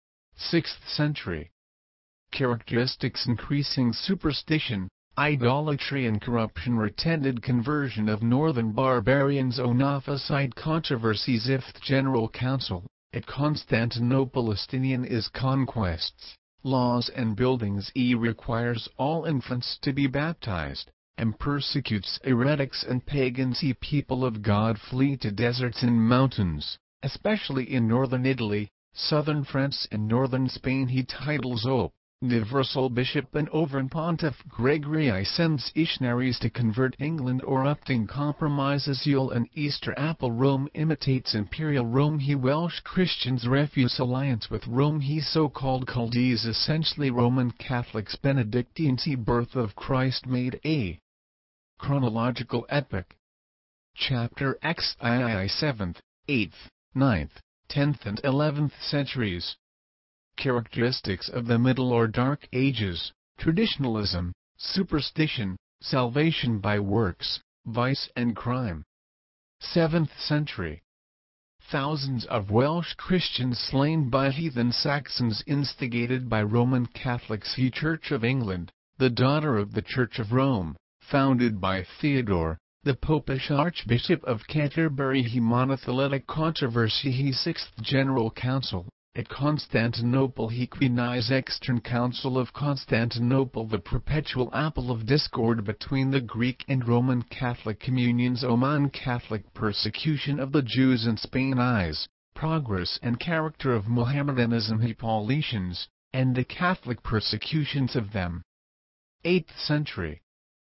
6th century. Characteristics: increasing superstition, idolatry and corruption. Pretended conversion of northern barbarians. Onophosite controversies. 5th General Council. At Constantinople. Justinian is conquests, laws and buildings. He requires all infants to be baptized, and persecutes heretics and pagans. He people of God flee to deserts and mountains, especially in northern Italy, southern France and northern Spain. He titles Universal Bishop and Overn Pontiff. Gregory I sends missionaries to convert England or Upton. Compromises Yule and Easter apple. Rome imitates Imperial Rome. He Welsh Christians refuse alliance with Rome. He so-called Chaldees essentially Roman Catholics. Benedictines. He Birth of Christ made a chronological epoch. Chapter XII 7th, 8th, 9th, 10th and 11th centuries. Characteristics of the Middle or Dark Ages: traditionalism, superstition, salvation by works, vice and crime. 7th century. Thousands of Welsh Christians slain by heathen Saxons instigated by Roman Catholics. He Church of England, the daughter of the Church of Rome, founded by Theodore, the Popish Archbishop of Canterbury. He Monothyletic controversy. He 6th General Council. At Constantinople. He Quini's Extern Council of Constantinople. The perpetual apple of discord between the Greek and Roman Catholic communions. Oman. Catholic persecution of the Jews in Spain. I's progress and character of Mohammedanism. He Paulicians, and the Catholic persecutions of them. 8th century.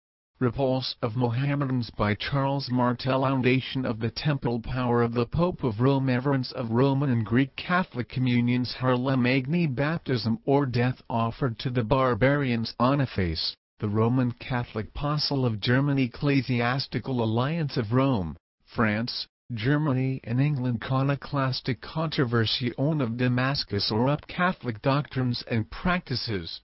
Repulse of Mohammedans by Charles Martel. Foundation of the Temple. Power of the Pope of Rome. Reverence of Roman and Greek Catholic communions. Harla Magni. Baptism or death offered to the barbarians. Boniface, the Roman Catholic apostle of Germany. Ecclesiastical alliance of Rome, France, Germany and England. Iconoclastic controversy. On of Damascus or up Catholic doctrines and practices.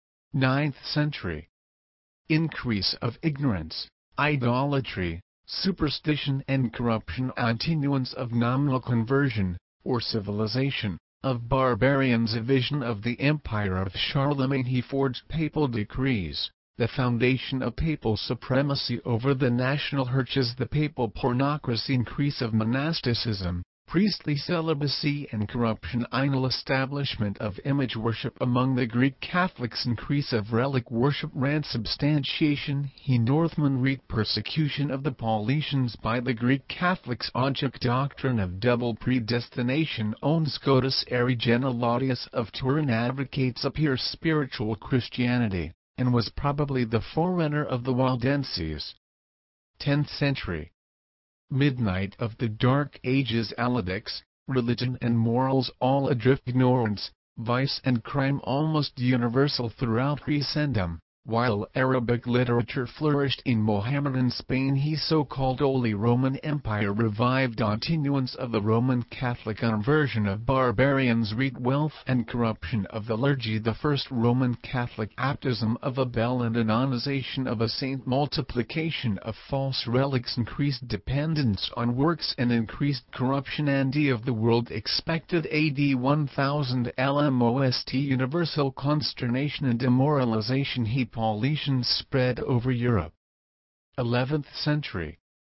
9th century. Increase of ignorance, idolatry, superstition and corruption. Continuance of nominal conversion, or civilization, of barbarians. A vision of the empire of Charlemagne. He forged papal decrees, the foundation of papal supremacy over the national churches. The papal pornocracy. Increase of monasticism, priestly celibacy and corruption. Final establishment of image worship among the Greek Catholics. Increase of relic worship. Transubstantiation. He Northman. Rite persecution of the Paulicians by the Greek Catholics. Object doctrine of double predestination. Owned Scotus Erigena. Laodius of Turin advocates a pure spiritual Christianity, and was probably the forerunner of the Waldenses. 10th century. Midnight of the Dark Ages. Aledics, religion and morals all adrift. Ignorance, vice and crime almost universal throughout Christendom. While Arabic literature flourished in Mohammedan Spain. He so-called Holy Roman Empire revived. Continuance of the Roman Catholic conversion of barbarians. Rite wealth and corruption of the liturgy. The first Roman Catholic baptism of a bell and anonization of a saint. Multiplication of false relics. Increased dependence on works and increased corruption. End of the world expected. AD 1000. LMOST. Universal consternation and demoralization. He Paulicians spread over Europe. 11th century.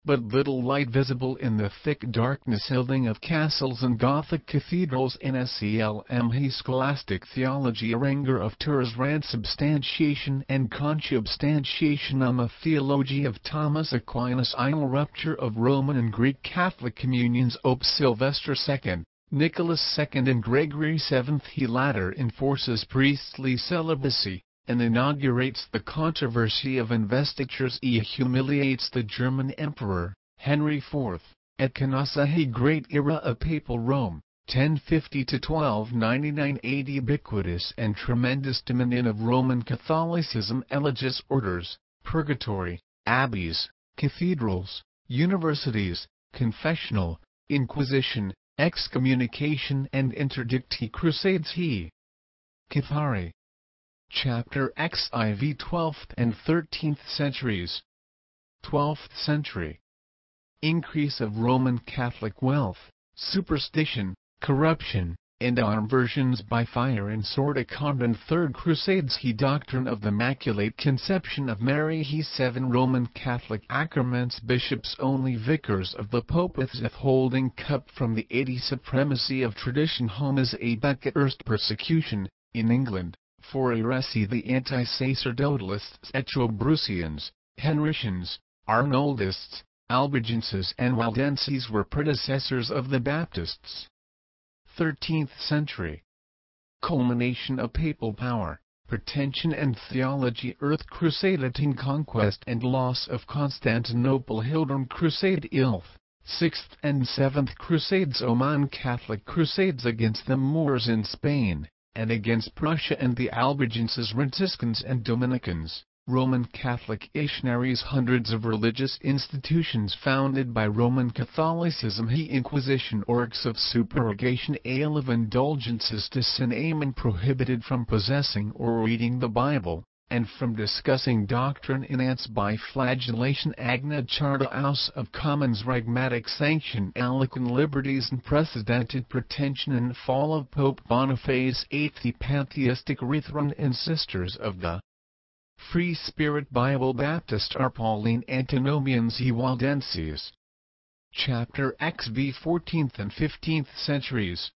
but little light visible in the thick darkness building of castles and Gothic cathedrals. NSCLM. He scholastic theology Ranger of Tours transubstantiation and consubstantiation. A theology of Thomas Aquinas. Inal rupture of Roman and Greek Catholic communions. Pope Sylvester II, Nicholas II and Gregory VII. He latter enforces priestly celibacy, and inaugurates the controversy of investitures. He humiliates the German Emperor, Henry IV, at Canossa. He great era of Papal Rome, 1050 to 1299. Ubiquitous and tremendous dominion of Roman Catholicism. Eligious orders, purgatory, abbeys, cathedrals, universities, confessional, inquisition, excommunication and interdict. He crusades. He Cathari. Chapter XIV. 12th and 13th centuries. 12th century. Increase of Roman Catholic wealth, superstition, corruption, and conversions by fire and sword. Convent. Third Crusades. He doctrine of the Immaculate Conception of Mary. He 7 Roman Catholic sacraments. Bishops only. Vicars of the Pope. Holding cup from the 80. Supremacy of tradition. Home as a Becket. Erst persecution, in England, for heresy. The anti-sacerdotalists, Etrobrucians, Henricians, Arnoldists, Albigenses and Waldenses were predecessors of the Baptists. 13th century. Culmination of papal power, pretension and theology. Earth Crusade. Latin conquest and loss of Constantinople. Hildrem Crusade. Ilth, 6th and 7th Crusades. Oman Catholic Crusades against the Moors in Spain, and against Prussia and the Albigenses. Franciscans and Dominicans, Roman Catholic missionaries. Hundreds of religious institutions founded by Roman Catholicism. He Inquisition. Orcs of supererogation. Ale of indulgences to sin. Amen. Prohibited from possessing or reading the Bible, and from discussing doctrine. Enance by flagellation. Magna Charta. House of Commons. Pragmatic sanction. Alican liberties. Unprecedented pretension and fall of Pope Boniface VIII. The pantheistic Brethren and Sisters of the Free Spirit Bible Baptist are Pauline Antinomians. E. Waldenses. Chapter XV. 14th and 15th centuries.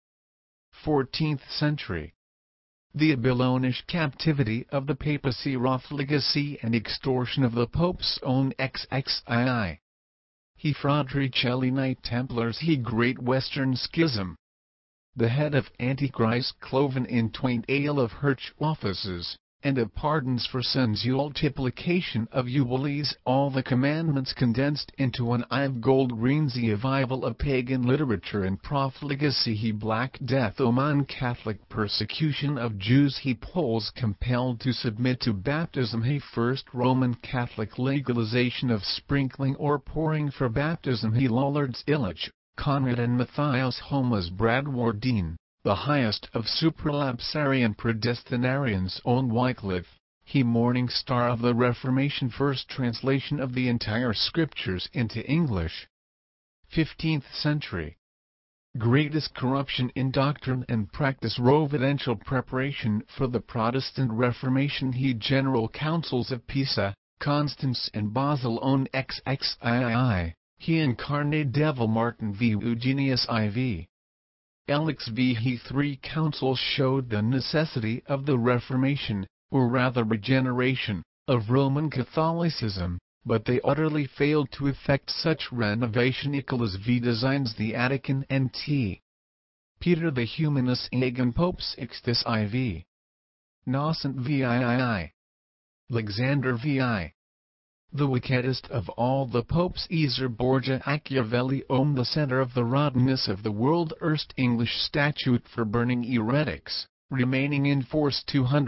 14th century. The Babylonish captivity of the papacy. Profligacy and extortion of the Pope's own XXII. He Fratricelli Knight Templars. He Great Western Schism. The head of Antichrist cloven in twain. Ale of Hirch offices, and of pardons for sins. Multiplication of jubilees. All the commandments condensed into an eye of gold. Greens. The revival of pagan literature and profligacy. He Black Death. Oman Catholic persecution of Jews. He Poles compelled to submit to baptism. He First Roman Catholic legalization of sprinkling or pouring for baptism. He Lollards. Illich, Conrad and Matthias Homas. Bradwardine, the highest of supralapsarian predestinarians. Own Wycliffe. He Morning Star of the Reformation. First translation of the entire Scriptures into English. 15th century. Greatest corruption in doctrine and practice. Providential preparation for the Protestant Reformation. He General Councils of Pisa, Constance and Basel. Own XXII. He Incarnate Devil. Martin v. Eugenius IV. Elix v. He 3 councils showed the necessity of the Reformation, or rather regeneration, of Roman Catholicism, but they utterly failed to effect such renovation. Nicholas v. designs the Vatican and T. Peter the Humanist. Aegon Pope Sixtus IV. Innocent v. III. Alexander v. I. The wickedest of all the popes. Caesar Borgia. Machiavelli. Ohm. The center of the rottenness of the world. Erst English statute for burning heretics, remaining in force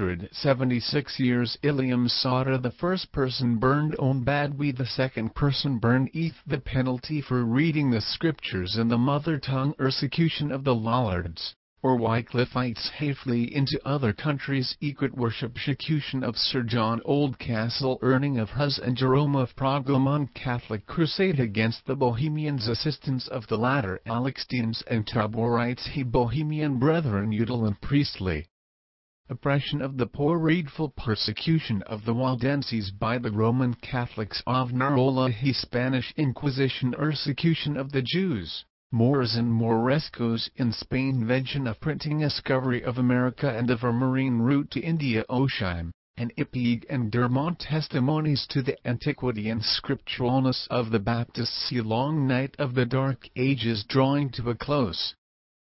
276 years. Ilium Sata. The first person burned. Ohm. Badwi. The second person burned. Eth. The penalty for reading the Scriptures in the mother tongue. Persecution of the Lollards, or Wycliffites, hastily into other countries. Equate worship. Execution of Sir John Oldcastle. Earning of Hus and Jerome of Prague. Oman Catholic crusade against the Bohemians. Assistance of the latter. Alextians and Taborites. He Bohemian brethren. Udal and Priestley. oppression of the poor, raidful persecution of the Waldenses by the Roman Catholics of Narola, Spanish Inquisition, persecution of the Jews, Moors and Morescos in Spain, invention of printing, discovery of America and of a marine route to India, Oshim and Ipeag and Dermont, testimonies to the antiquity and scripturalness of the Baptists. The long night of the Dark Ages drawing to a close.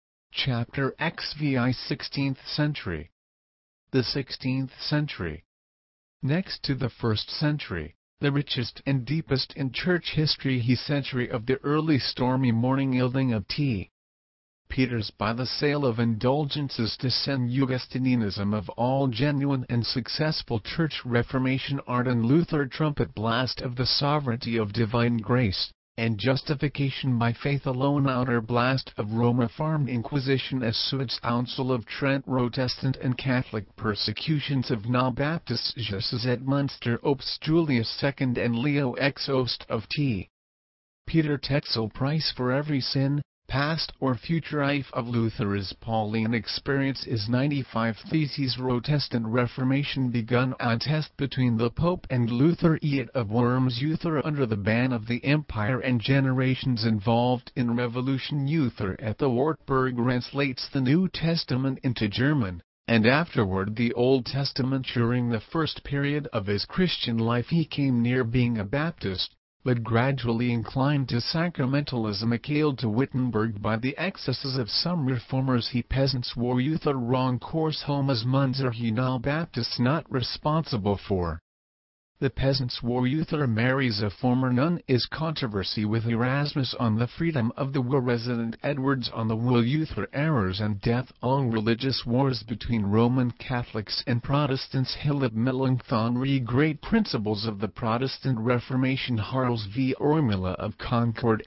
Chapter XVI, 16th century. The 16th century. Next to the 1st century, the richest and deepest in church history, century of the early stormy morning yielding of T. Peter's by the sale of indulgences to send Augustinianism of all genuine and successful church reformation art, and Luther trumpet blast of the sovereignty of divine grace and justification by faith alone, outer blast of Rome, farmed Inquisition as Suits, Council of Trent, Protestant and Catholic persecutions of Anabaptists, Jesus at Munster, Opes Julius II and Leo X Host of T. Peter, Tetzel, price for every sin, past or future. Life of Luther is Pauline experience is 95 Theses. Protestant Reformation begun on test between the Pope and Luther. Iot of Worms, Luther under the ban of the Empire and generations involved in revolution. Luther at the Wartburg translates the New Testament into German, and afterward the Old Testament. During the first period of his Christian life he came near being a Baptist, but gradually inclined to sacramentalism, appealed to Wittenberg by the excesses of some reformers. He peasants wore Luther wrong course home as Munzer, he now Baptists not responsible for. The peasants wore Luther marries a former nun is controversy with Erasmus on the freedom of the will, resident Edwards on the will, Luther errors and death, on religious wars between Roman Catholics and Protestants. Philip Melanchthon re great principles of the Protestant Reformation. Harles v. Ormula of Concord,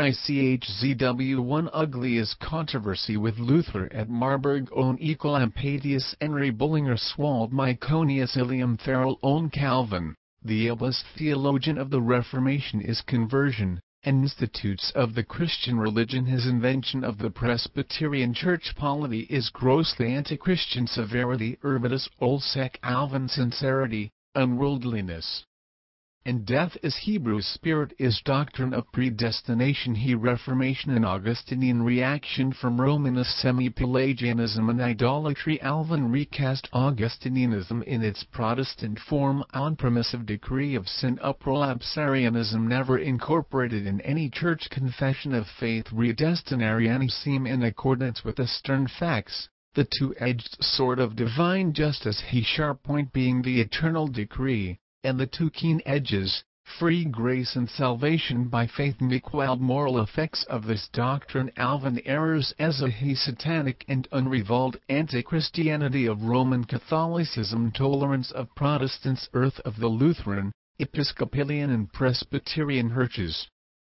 Lrichzw. 1 ugliest controversy with Luther at Marburg. On equal Ampadius Henry Bullinger Swald Myconius Ilium Farrell. On Calvin, the ablest theologian of the Reformation, is conversion and institutes of the Christian religion. His invention of the Presbyterian Church polity is grossly anti-Christian. Severity Urbitus Olsek Alvin, sincerity, unworldliness, and death is Hebrew spirit is doctrine of predestination. He Reformation and Augustinian reaction from Romanist semi-Pelagianism and idolatry. Alvin recast Augustinianism in its Protestant form on permissive decree of sin. Prolapsarianism never incorporated in any church confession of faith. Redestinarianism in accordance with the stern facts, the two-edged sword of divine justice. He sharp point being the eternal decree, and the two keen edges, free grace and salvation by faith. Miqueld moral effects of this doctrine. Alvin errors as a satanic and unrevolved anti-Christianity of Roman Catholicism. Tolerance of Protestants. Earth of the Lutheran, Episcopalian and Presbyterian churches.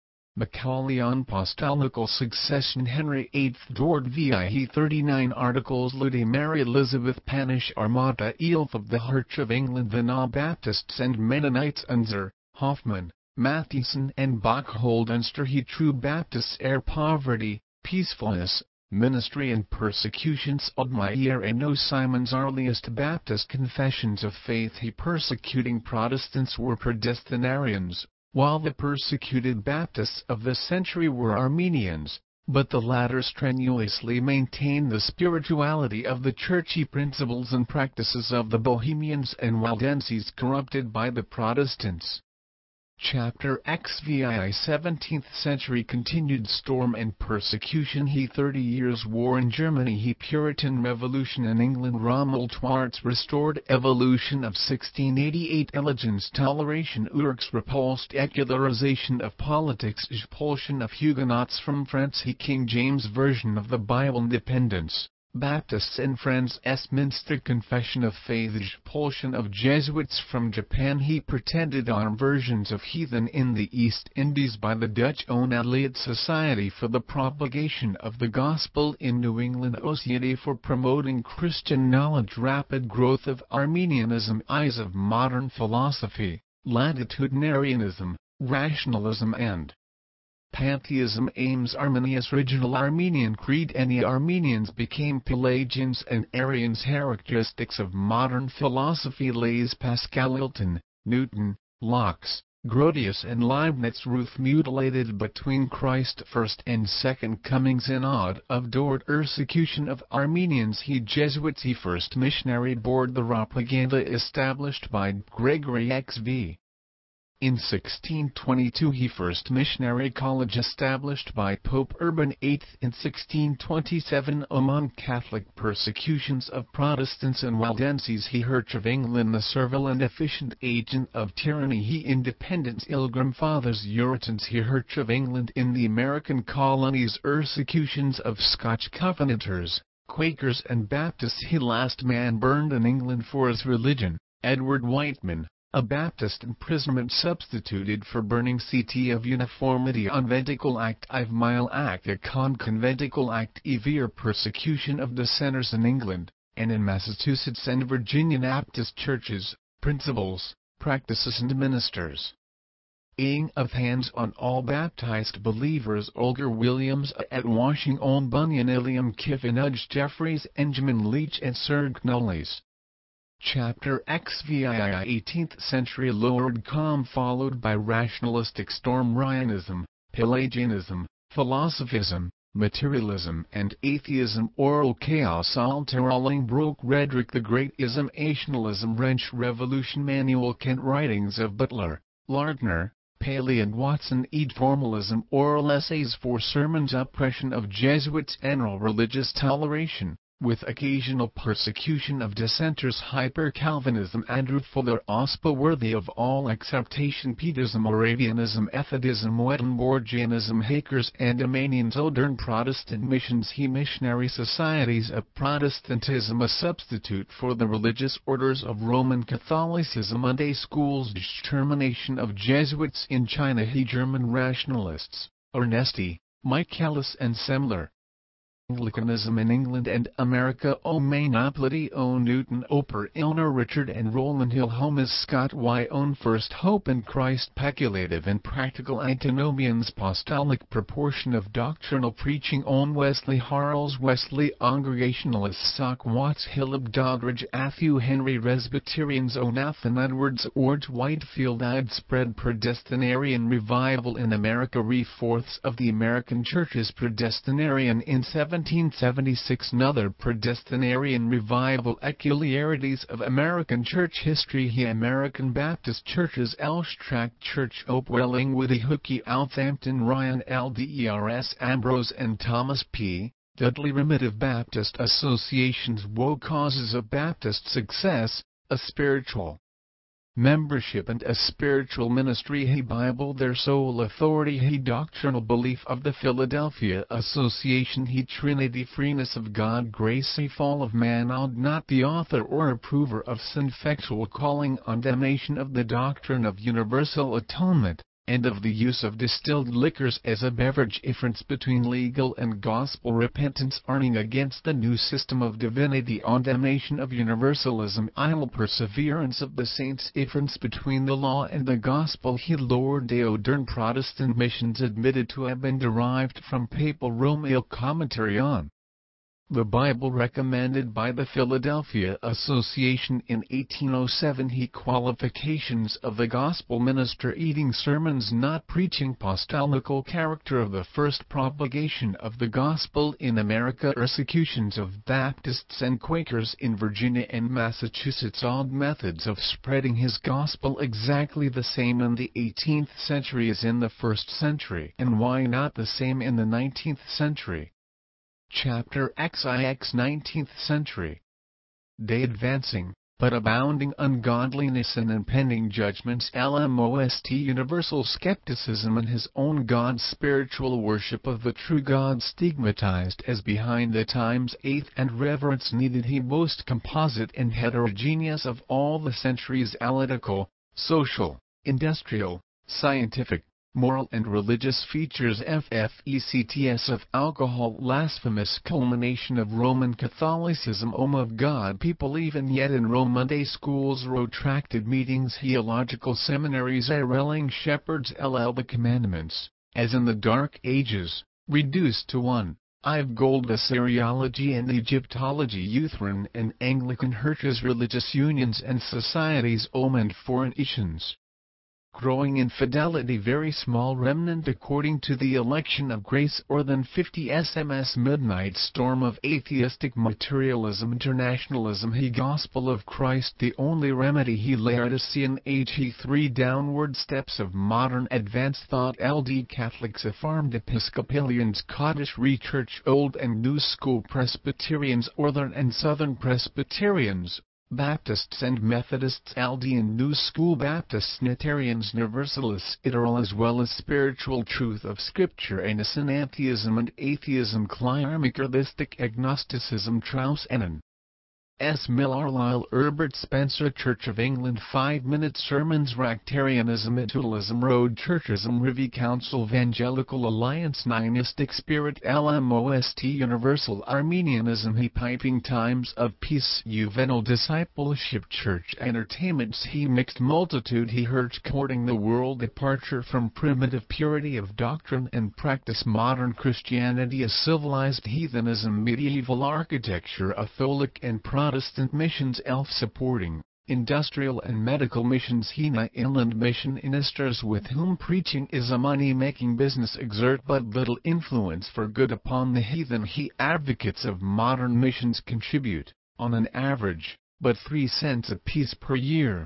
Macaulay on apostolical succession. Henry VIII Dord VIE 39 articles. Ludi Mary Elizabeth Panish Armata Eelf of the Church of England. The Anabaptists and Mennonites. Unzer, Hoffman, Mathieson and Bachhold. Unster he true Baptists ere poverty, peacefulness, ministry and persecutions. Oldmeyer and No Simon's earliest Baptist confessions of faith. He persecuting Protestants were predestinarians, while the persecuted Baptists of the century were Armenians, but the latter strenuously maintained the spirituality of the churchy principles and practices of the Bohemians and Waldenses corrupted by the Protestants. Chapter XVI 17th century continued storm and persecution. He 30 Years' War in Germany. He Puritan Revolution in England. Rommel Twartz restored evolution of 1688. Elegance toleration. Urks repulsed secularization of politics. Expulsion of Huguenots from France. He King James Version of the Bible. Independence, Baptists and Friends. Westminster Confession of Faith. Expulsion of Jesuits from Japan. He pretended armed versions of heathen in the East Indies by the Dutch own Allied Society for the Propagation of the Gospel in New England. Society for Promoting Christian Knowledge. Rapid growth of Arminianism. Eyes of modern philosophy, latitudinarianism, rationalism and Pantheism aims Arminius' original Armenian creed. Any Armenians became Pelagians and Arians. Characteristics of modern philosophy. Blaise Pascal, Newton, Locke, Grotius and Leibniz. Ruth mutilated between Christ's first and second comings in odd of Dort. Persecution of Armenians. He Jesuits. He first missionary board. The propaganda established by Gregory XV. In 1622 he first missionary college established by Pope Urban VIII. In 1627 among Catholic persecutions of Protestants and Waldenses. He Church of England, the servile and efficient agent of tyranny. He Independence Pilgrim Fathers Puritans. He Church of England in the American colonies. Persecutions of Scotch Covenanters, Quakers and Baptists. He last man burned in England for his religion. Edward Whiteman, a Baptist. Imprisonment substituted for burning. Ct. of Uniformity. Conventicle Act. Ive Mile Act. A Conventicle Act. Severe persecution of dissenters in England, and in Massachusetts and Virginia. Baptist churches, principles, practices and ministers. Laying of hands on all baptized believers. Olger Williams at Washington. Bunyan. Iliam Kiffin. Udge Jeffreys. Benjamin Leach and Sir Knowles. Chapter XVI. 18th century Lord Com followed by rationalistic storm. Ryanism, Pelagianism, philosophism, materialism and atheism. Oral chaos. Alteralling broke. Redrick the Great. Ism. Nationalism. Wrench Revolution. Manuel Kant. Writings of Butler, Lardner, Paley and Watson. Ed. Formalism. Oral essays. 4 sermons. Oppression of Jesuits. General religious toleration, with occasional persecution of dissenters. Hyper-Calvinism. Andrew Fuller. OSPA worthy of all acceptation. Pietism. Moravianism. Ethodism. Wettenborgianism. Hakers and Armenians. Modern Protestant missions. He missionary societies of Protestantism, a substitute for the religious orders of Roman Catholicism. Monday schools. Termination of Jesuits in China. He German rationalists, Ernesti, Michaelis and Semler. Anglicanism in England and America. O. Monoplity. O. Newton. Oper. Ilner. Richard and Roland Hill. Holmes. Scott. Y. Own. First Hope in Christ. Speculative and practical antinomians. Apostolic proportion of doctrinal preaching. On. Wesley Harles. Wesley. Congregationalists. Sock. Watts. Hillib. Doddridge. Matthew Henry. Presbyterians. O. Nathan Edwards. George Whitefield. Spread Predestinarian revival in America. 3/4 of the American Church is Predestinarian. In 1776 another Predestinarian revival. Peculiarities of American church history. He American Baptist churches. Elsh Tract Church. Hopewell. Ingwoody. Hookie. Southampton. Ryan. LDERS. Ambrose and Thomas P. Dudley. Primitive Baptist Associations. Woe causes of Baptist success, a spiritual membership and a spiritual ministry. He Bible. Their sole authority. He doctrinal belief of the Philadelphia Association. He Trinity. Freeness of God. Grace. He fall of man. Odd not the author or approver of sin. Effectual calling on damnation of the doctrine of universal atonement, and of the use of distilled liquors as a beverage. Difference between legal and gospel repentance. Arming against the new system of divinity. On damnation of universalism. Idle perseverance of the saints. Difference between the law and the gospel. He Lord Deodern. Protestant missions admitted to have been derived from papal Rome. Il commentary on the Bible recommended by the Philadelphia Association in 1807. He qualifications of the gospel minister. Eating sermons not preaching. Apostolical character of the first propagation of the gospel in America. Persecutions of Baptists and Quakers in Virginia and Massachusetts. Odd methods of spreading his gospel. Exactly the same in the 18th century as in the 1st century, and why not the same in the 19th century? Chapter XIX. 19th century. Day advancing, but abounding ungodliness and impending judgments. LMOST. Universal skepticism and his own God. Spiritual worship of the true God stigmatized as behind the times. 8th. And reverence needed. He most composite and heterogeneous of all the centuries. Analytical, social, industrial, scientific, moral and religious features. FFECTS of alcohol. Blasphemous culmination of Roman Catholicism. of God. People even yet in Rome. Monday schools. Protracted meetings. Theological seminaries. Railing shepherds. The commandments, as in the Dark Ages, reduced to one. I've gold Assyriology and Egyptology, Lutheran and Anglican churches, religious unions and societies, and foreign nations. Growing infidelity, very small remnant according to the election of grace, or than 50 SMS midnight storm of atheistic materialism, internationalism. He gospel of Christ the only remedy. He Laodicean age. He three downward steps of modern advanced thought. LD Catholics, Affirmed Episcopalians, Scottish Rite Church, Old and New School Presbyterians, Northern and Southern Presbyterians, Baptists and Methodists, LD and New School Baptists, Unitarians, Universalists, literal as well as spiritual truth of Scripture, Antheism and atheism, Climacristic agnosticism, Strauss, N. S. Miller, Lyle, Herbert Spencer, Church of England, 5-minute sermons, Ractarianism, Itualism, Road Churchism, Rivy Council, Evangelical Alliance, Nihilistic Spirit, LMOST, Universal Armenianism, He Piping Times of Peace, Juvenile Discipleship, Church Entertainments, He Mixed Multitude, He Church Courting the World, Departure from Primitive Purity of Doctrine and Practice, Modern Christianity, a Civilized Heathenism, Medieval Architecture, Catholic and Protestant missions, self-supporting, industrial and medical missions, Hena Inland Mission ministers with whom preaching is a money-making business exert but little influence for good upon the heathen. He advocates of modern missions contribute, on an average, but 3 cents apiece per year,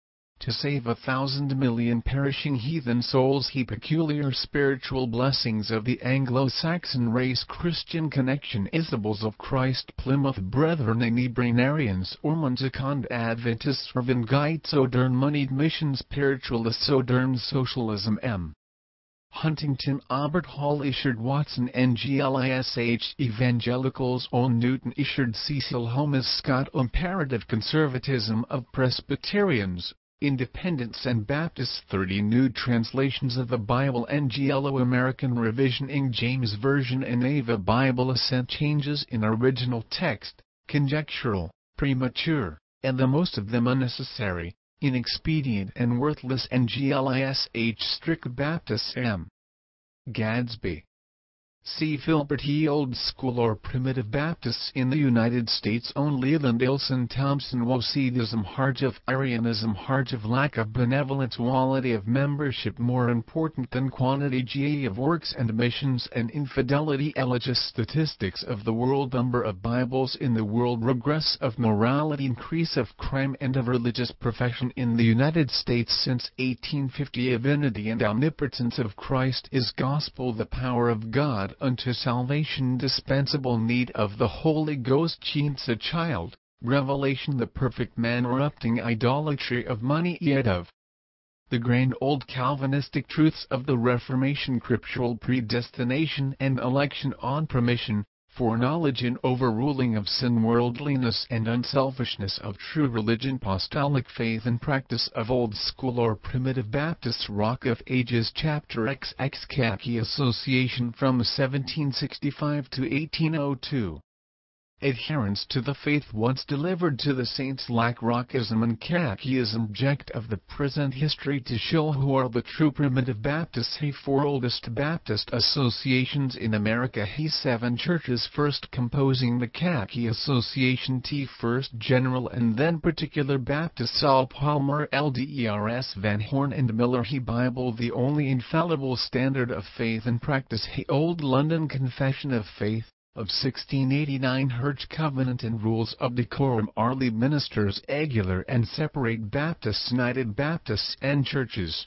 to save 1,000 million perishing heathen souls. He peculiar spiritual blessings of the Anglo-Saxon race, Christian connection, Isabels of Christ, Plymouth Brethren, Inebrianarians, Ormondsecond Adventists, Irvingite, Southern moneyed missions, spiritualists, Southern socialism, M. Huntington, Albert Hall, Ishard Watson, NGLISH, Evangelicals, Owen Newton, Ishard, Cecil Holmes, Scott, Imperative Conservatism of Presbyterians, Independents and Baptists, 30 new translations of the Bible, NGLO, American Revision, King James Version, and Ava Bible Assent, changes in original text, conjectural, premature, and the most of them unnecessary, inexpedient and worthless. NGLISH, Strict Baptists, M. Gadsby. C. Filbert. He Old School or Primitive Baptists in the United States. Own Leland Ilson Thompson. Wosidism, Heart of Arianism, Heart of lack of benevolence, quality of membership more important than quantity, GA of works and missions and infidelity, Elegist statistics of the world, number of Bibles in the world, regress of morality, increase of crime and of religious profession in the United States since 1850, divinity and omnipotence of Christ is gospel, the power of God unto salvation, dispensable need of the Holy Ghost, chance a child, revelation, the perfect man, erupting idolatry of money, yet of the grand old Calvinistic truths of the Reformation, scriptural predestination and election on permission, foreknowledge and overruling of sin, worldliness and unselfishness of true religion, apostolic faith and practice of Old School or Primitive Baptists, Rock of Ages, Chapter XX, Khaki Association from 1765 to 1802. Adherence to the faith once delivered to the saints, like Rockism and Khakism. Object of the present history to show who are the true Primitive Baptists. He 4 oldest Baptist associations in America. He 7 churches, first composing the Khaki Association. T. First General and then Particular Baptist, Saul Palmer, LDERS, Van Horn and Miller. He Bible, the only infallible standard of faith and practice. He Old London Confession of Faith of 1689, Church Covenant and Rules of Decorum. Arley Ministers, Aguilar and Separate Baptists, United Baptists and Churches.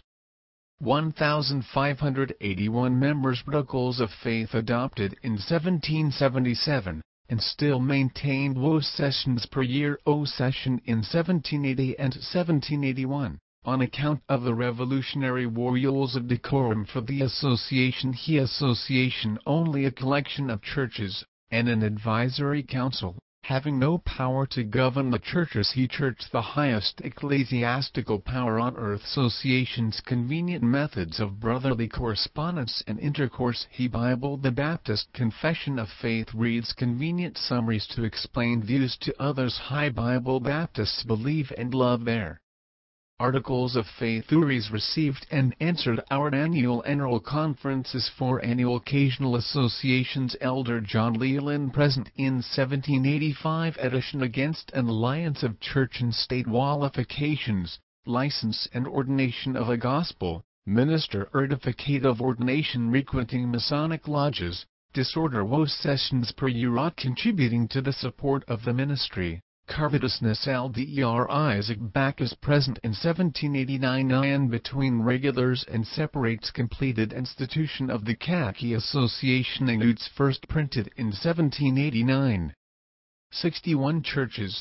1,581 members. Protocols of Faith adopted in 1777, and still maintained. O sessions per year. O session in 1780 and 1781. On account of the Revolutionary War, rules of decorum for the association. He association only a collection of churches, and an advisory council, having no power to govern the churches. He church, the highest ecclesiastical power on earth. Associations, convenient methods of brotherly correspondence and intercourse. He Bible, the Baptist Confession of Faith, reads convenient summaries to explain views to others. High Bible, Baptists believe and love their Articles of Faith theories received and answered. Our annual conferences. 4 annual occasional associations. Elder John Leland present in 1785. Edition against an alliance of church and state. Qualifications, license and ordination of a gospel minister. Certificate of ordination. Frequenting Masonic lodges. Disorder. Wo sessions per year. Contributing to the support of the ministry. Covetousness. Elder Isaac Backus present in 1789. And between regulars and separates. Completed institution of the Khaki Association. Eludes first printed in 1789. 61 churches,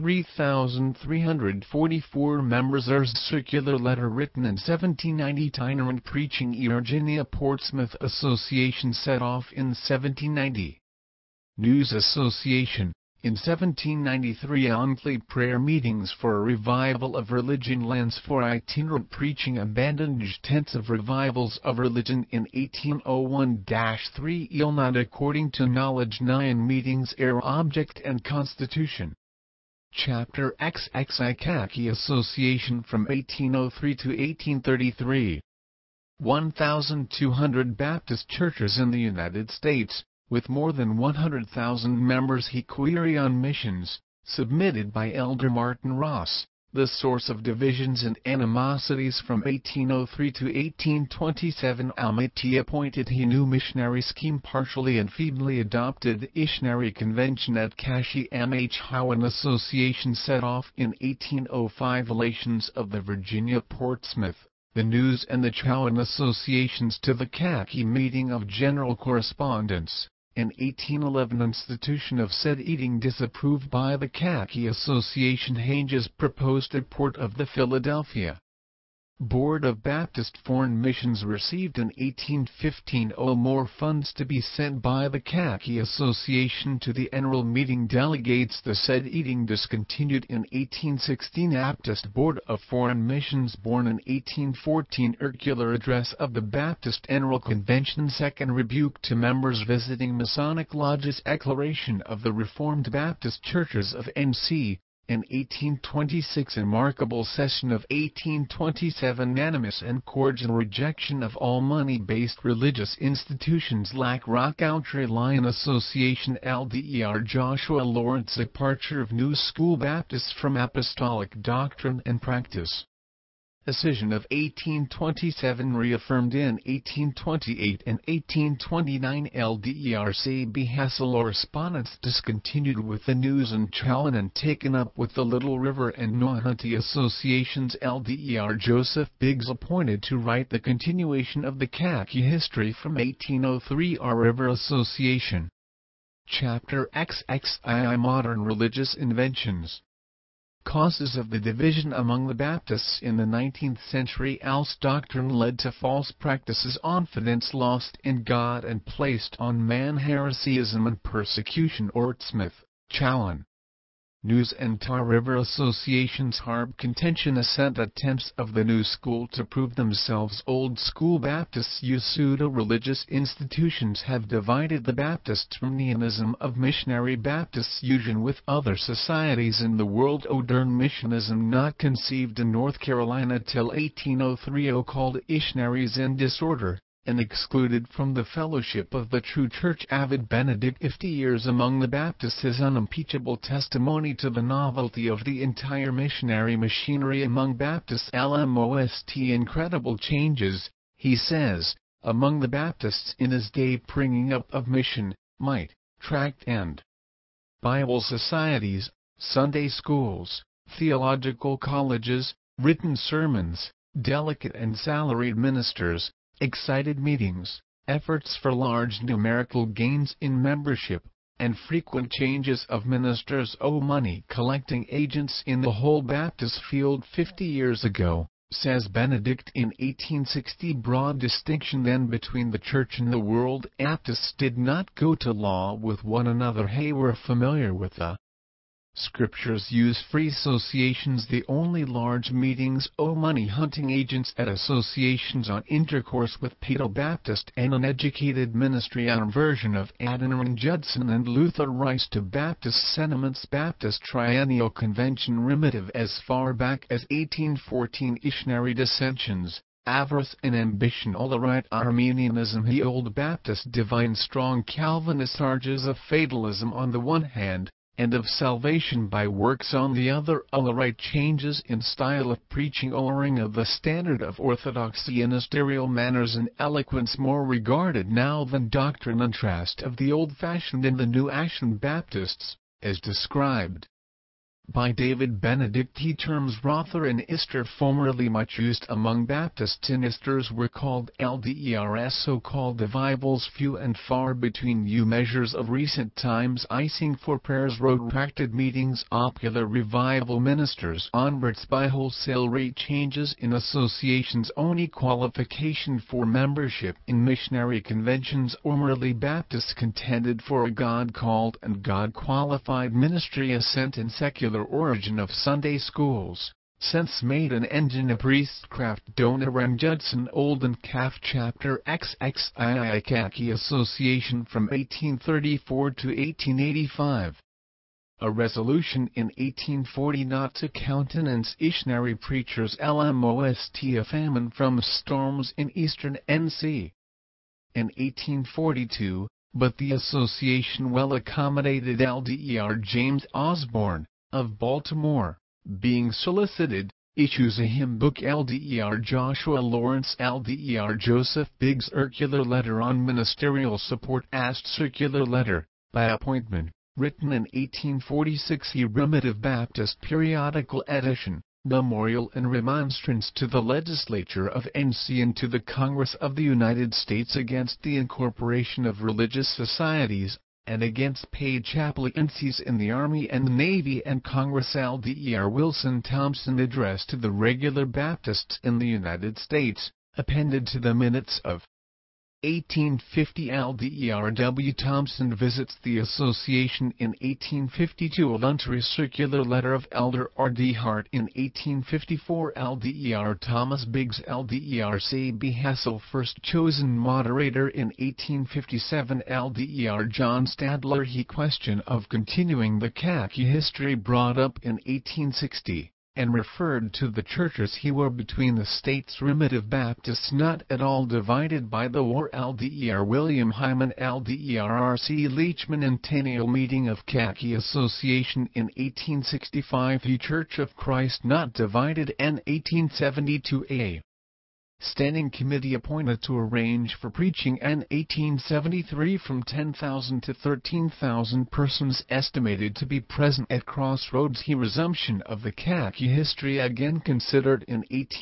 3,344 members. Circular letter written in 1790. Itinerant preaching. Virginia Portsmouth Association set off in 1790. News Association. In 1793. Enclave prayer meetings for a revival of religion. Lands for itinerant preaching. Abandoned tents of revivals of religion in 1801-3. Not according to knowledge. 9 meetings. Object and Constitution. Chapter XXI Khaki Association from 1803 to 1833. 1,200 Baptist churches in the United States, with more than 100,000 members. Query on missions, submitted by Elder Martin Ross, the source of divisions and animosities from 1803 to 1827. Almaty appointed. New missionary scheme partially and feebly adopted. Missionary convention at Kashi. Chowan Association set off in 1805. Relations of the Virginia Portsmouth, the News and the Chowan Associations to the Khaki meeting of general correspondence. In 1811 institution of said eating disapproved by the Khaki Association. Hages proposed report of the Philadelphia Board of Baptist Foreign Missions received in 1815. More funds to be sent by the Khaki Association to the annual meeting delegates. The said eating discontinued in 1816. Baptist Board of Foreign Missions born in 1814. Circular address of the Baptist Annual Convention. Second rebuke to members visiting Masonic lodges. Declaration of the Reformed Baptist Churches of N.C. In 1826. Remarkable session of 1827. Unanimous and cordial rejection of all money-based religious institutions. Lack Rock Country Lion Association. Elder Joshua Lawrence. Departure of New School Baptists from Apostolic Doctrine and Practice. Decision of 1827 reaffirmed in 1828 and 1829. LDERC Hassel correspondence discontinued with the News and Chowan and taken up with the Little River and Nohanty Associations. LDER Joseph Biggs appointed to write the continuation of the Khaki history from 1803. Our River Association. Chapter XXII Modern Religious Inventions. Causes of the division among the Baptists in the 19th century. ALS doctrine led to false practices, confidence lost in God and placed on man, heresyism and persecution. Ortsmith, Chowan. News and Tar River Associations. Harb contention. Assent attempts of the new school to prove themselves old school Baptists. Pseudo-religious institutions have divided the Baptists from Neonism of missionary Baptists. Union with other societies in the world. Modern missionism not conceived in North Carolina till 1803. Called missionaries in disorder, and excluded from the fellowship of the true church. Avid Benedict. 50 years among the Baptists is unimpeachable testimony to the novelty of the entire missionary machinery among Baptists. LMOST incredible changes, he says, among the Baptists in his day, bringing up of mission, might, tract and Bible societies, Sunday schools, theological colleges, written sermons, delicate and salaried ministers, excited meetings, efforts for large numerical gains in membership, and frequent changes of ministers. Money collecting agents in the whole Baptist field. 50 years ago, says Benedict in 1860, broad distinction then between the church and the world. Baptists did not go to law with one another. They were familiar with the Scriptures use free associations, the only large meetings or money hunting agents at associations on intercourse with Paedo-Baptist and uneducated ministry on version of Adoniram Judson and Luther Rice to Baptist sentiments. Baptist Triennial Convention primitive as far back as 1814. Missionary dissensions, avarice and ambition. Alaright Arminianism. The Old Baptist divine strong Calvinist charges of fatalism on the one hand, and of salvation by works on the other. Alaright changes in style of preaching, lowering of the standard of orthodoxy, ministerial manners and eloquence more regarded now than doctrine. Contrast of the old-fashioned and the new-fashioned Baptists, as described by David Benedict. He terms Rother and Ister, formerly much used among Baptists in Isters were called LDERs. So-called revivals few and far between. Measures of recent times. Icing for prayers. Protracted meetings. Popular revival ministers. Onwards by wholesale rate changes in associations. Only qualification for membership in missionary conventions. Formerly Baptists contended for a God-called and God-qualified ministry. Ascent and secular origin of Sunday schools, sense made an engine of priestcraft. Adoniram Judson. Olden Calf Chapter XXII Khaki Association from 1834 to 1885. A resolution in 1840 not to countenance missionary preachers. LMOST. A famine from storms in eastern NC. In 1842, but the association well accommodated LDER James Osborne, of Baltimore, being solicited, issues a hymn book. LDER Joshua Lawrence. LDER Joseph Biggs. Circular letter on ministerial support. Asked circular letter, by appointment, written in 1846. Primitive Baptist periodical edition, memorial and remonstrance to the legislature of NC and to the Congress of the United States against the incorporation of religious societies, and against paid chaplaincies in the Army and Navy and Congress. LDER Wilson Thompson. Address to the regular Baptists in the United States, appended to the minutes of 1850. LDER W. Thompson visits the association in 1852. Voluntary circular letter of Elder R. D. Hart in 1854. LDER Thomas Biggs. LDER C. B. Hassel. First chosen moderator in 1857. LDER John Stadler. He question of continuing the khaki history brought up in 1860, and referred to the churches he were between the states. Primitive Baptists not at all divided by the war. LDER William Hyman. LDER R.C. Leachman. Centennial meeting of Khaki Association in 1865. The Church of Christ not divided. N. 1872. A standing committee appointed to arrange for preaching. N. 1873. From 10,000 to 13,000 persons estimated to be present at Crossroads. He resumption of the khaki history again considered in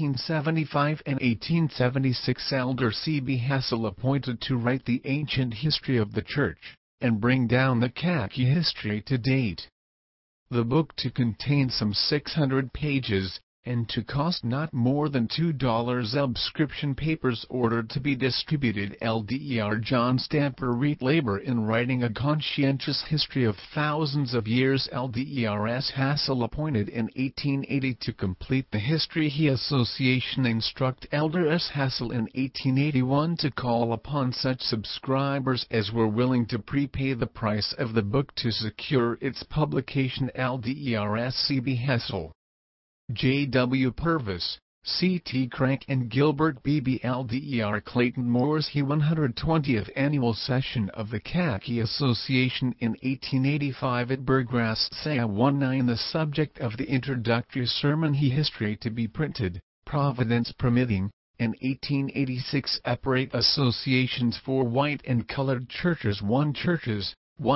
1875 and 1876. Elder C. B. Hassel appointed to write the ancient history of the church, and bring down the khaki history to date. The book to contain some 600 pages, and to cost not more than $2. Subscription papers ordered to be distributed. LDER John Stamper. Labor in writing a conscientious history of thousands of years. LDER S. Hassel appointed in 1880 to complete the history. He association instruct Elder S. Hassel in 1881 to call upon such subscribers as were willing to prepay the price of the book to secure its publication. LDER S. C. B. Hassel, J. W. Purvis, C. T. Crank and Gilbert B. B. LDER Clayton Moores. He 120th Annual Session of the Khaki Association in 1885 at Burgrass. Saya 19. The subject of the introductory sermon. He history to be printed, Providence permitting, in 1886. Operate associations for white and colored churches. 1 churches,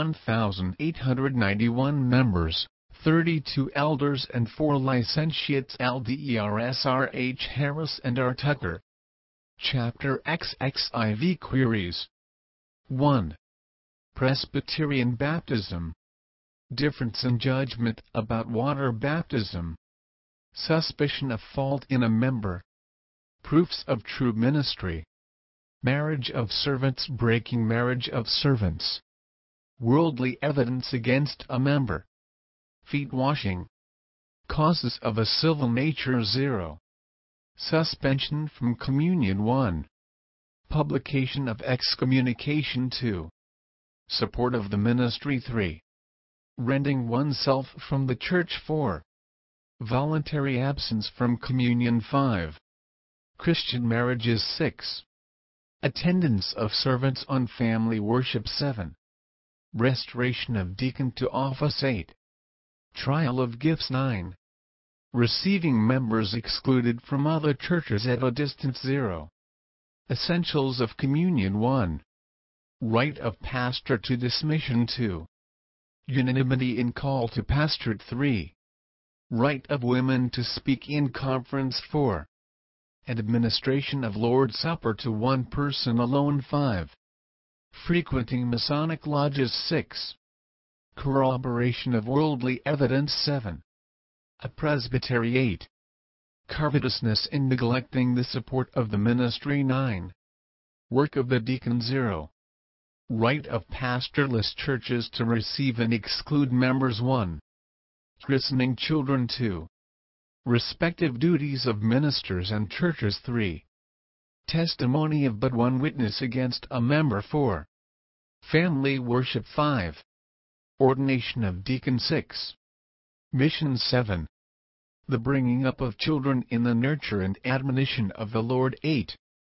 1,891 members, 32 elders and 4 licentiates. LDER S. R. H. Harris and R. Tucker. Chapter XXIV. Queries. 1. Presbyterian baptism. Difference in judgment about water baptism. Suspicion of fault in a member. Proofs of true ministry. Marriage of servants. Breaking marriage of servants. Worldly evidence against a member. Feet washing. Causes of a civil nature 0. Suspension from communion 1. Publication of excommunication 2. Support of the ministry 3. Rending oneself from the church 4. Voluntary absence from communion 5. Christian marriages 6. Attendance of servants on family worship 7. Restoration of deacon to office 8. Trial of gifts 9. Receiving members excluded from other churches at a distance 0. Essentials of communion 1. Right of pastor to dismission 2. Unanimity in call to pastorate 3. Right of women to speak in conference 4. Administration of Lord's Supper to one person alone 5. Frequenting Masonic lodges 6. Corroboration of worldly evidence 7. A presbytery 8. Covetousness in neglecting the support of the ministry 9. Work of the deacon 0. Right of pastorless churches to receive and exclude members 1. Christening children 2. Respective duties of ministers and churches 3. Testimony of but one witness against a member 4. Family worship 5. Ordination of deacon 6. Mission 7. The bringing up of children in the nurture and admonition of the Lord 8.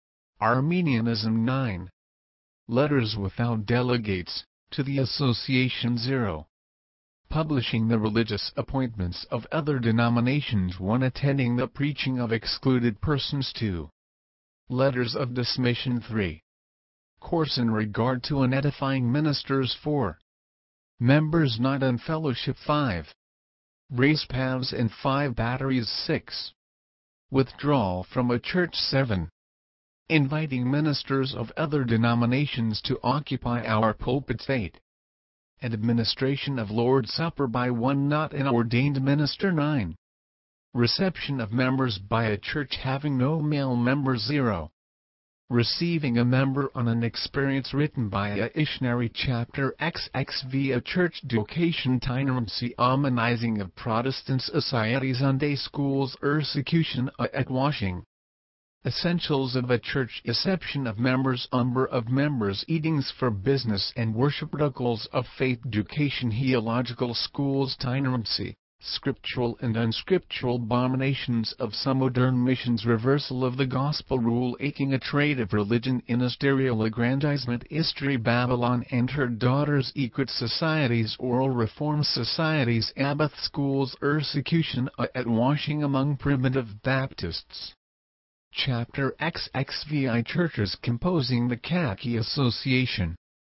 Arminianism 9. Letters without delegates, to the Association 0. Publishing the religious appointments of other denominations 1. Attending the preaching of excluded persons 2. Letters of dismission 3. Course in regard to unedifying ministers 4. Members not in fellowship 5. Race paths and 5 batteries 6. Withdrawal from a church 7. Inviting ministers of other denominations to occupy our pulpits 8. Administration of Lord's Supper by one not an ordained minister 9. Reception of members by a church having no male member 0. Receiving a member on an experience written by a missionary chapter XXV a church education itinerancy Armonizing of Protestant society Sunday schools Persecution at washing. Essentials of a church Reception of members Number of members Eatings for business and worship Articles of faith Education Theological schools Itinerancy, scriptural and unscriptural abominations of some modern missions Reversal of the gospel rule Aching a trade of religion Ministerial aggrandizement History Babylon and her daughters Equate societies Oral reform societies Abbot schools Persecution at washing among primitive Baptists. Chapter XXVI churches composing the Khaki Association.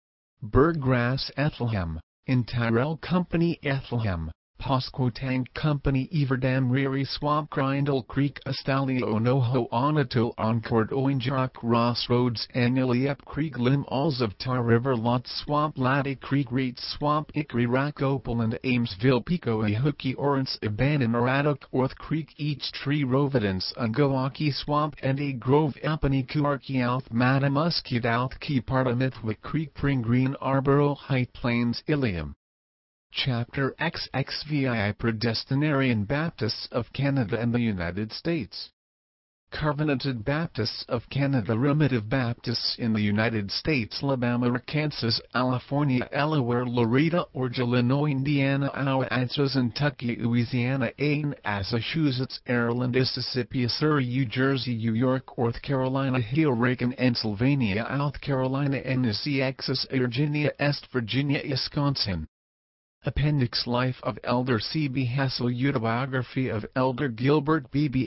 Burgrass Ethlehem, in Tyrell Company Ethlehem, Pasquotank Company Everdam Riri Swamp Grindle Creek Astalio Noho Onatol Oncord Oinjak Crossroads Aniliep Creek Lim Alls of Tar River Lot Swamp Latte Creek Reed Swamp Ikri Rack Opal and Amesville Pico Ahookie Orance Abandon Aradok Orth Creek Each Tree Rovidence Ungawaki Swamp and A Grove Apani Kuarki Alth Matamuskid Alth Key Partamithwick Creek Pring Green Arboro Height Plains Ilium. Chapter XXVI Predestinarian Baptists of Canada and the United States. Covenanted Baptists of Canada Primitive Baptists in the United States Alabama Arkansas California Delaware Florida Georgia Illinois Indiana Iowa Kentucky Louisiana Maine Massachusetts Maryland Mississippi Missouri New Jersey New York North Carolina Oregon Pennsylvania South Carolina Tennessee Texas Virginia West Virginia Wisconsin. Appendix Life of Elder C.B. Hassel Autobiography of Elder Gilbert B.B.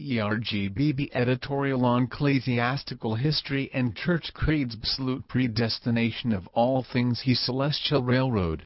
LDERG Editorial on Ecclesiastical History and Church Creeds Absolute Predestination of All Things He Celestial Railroad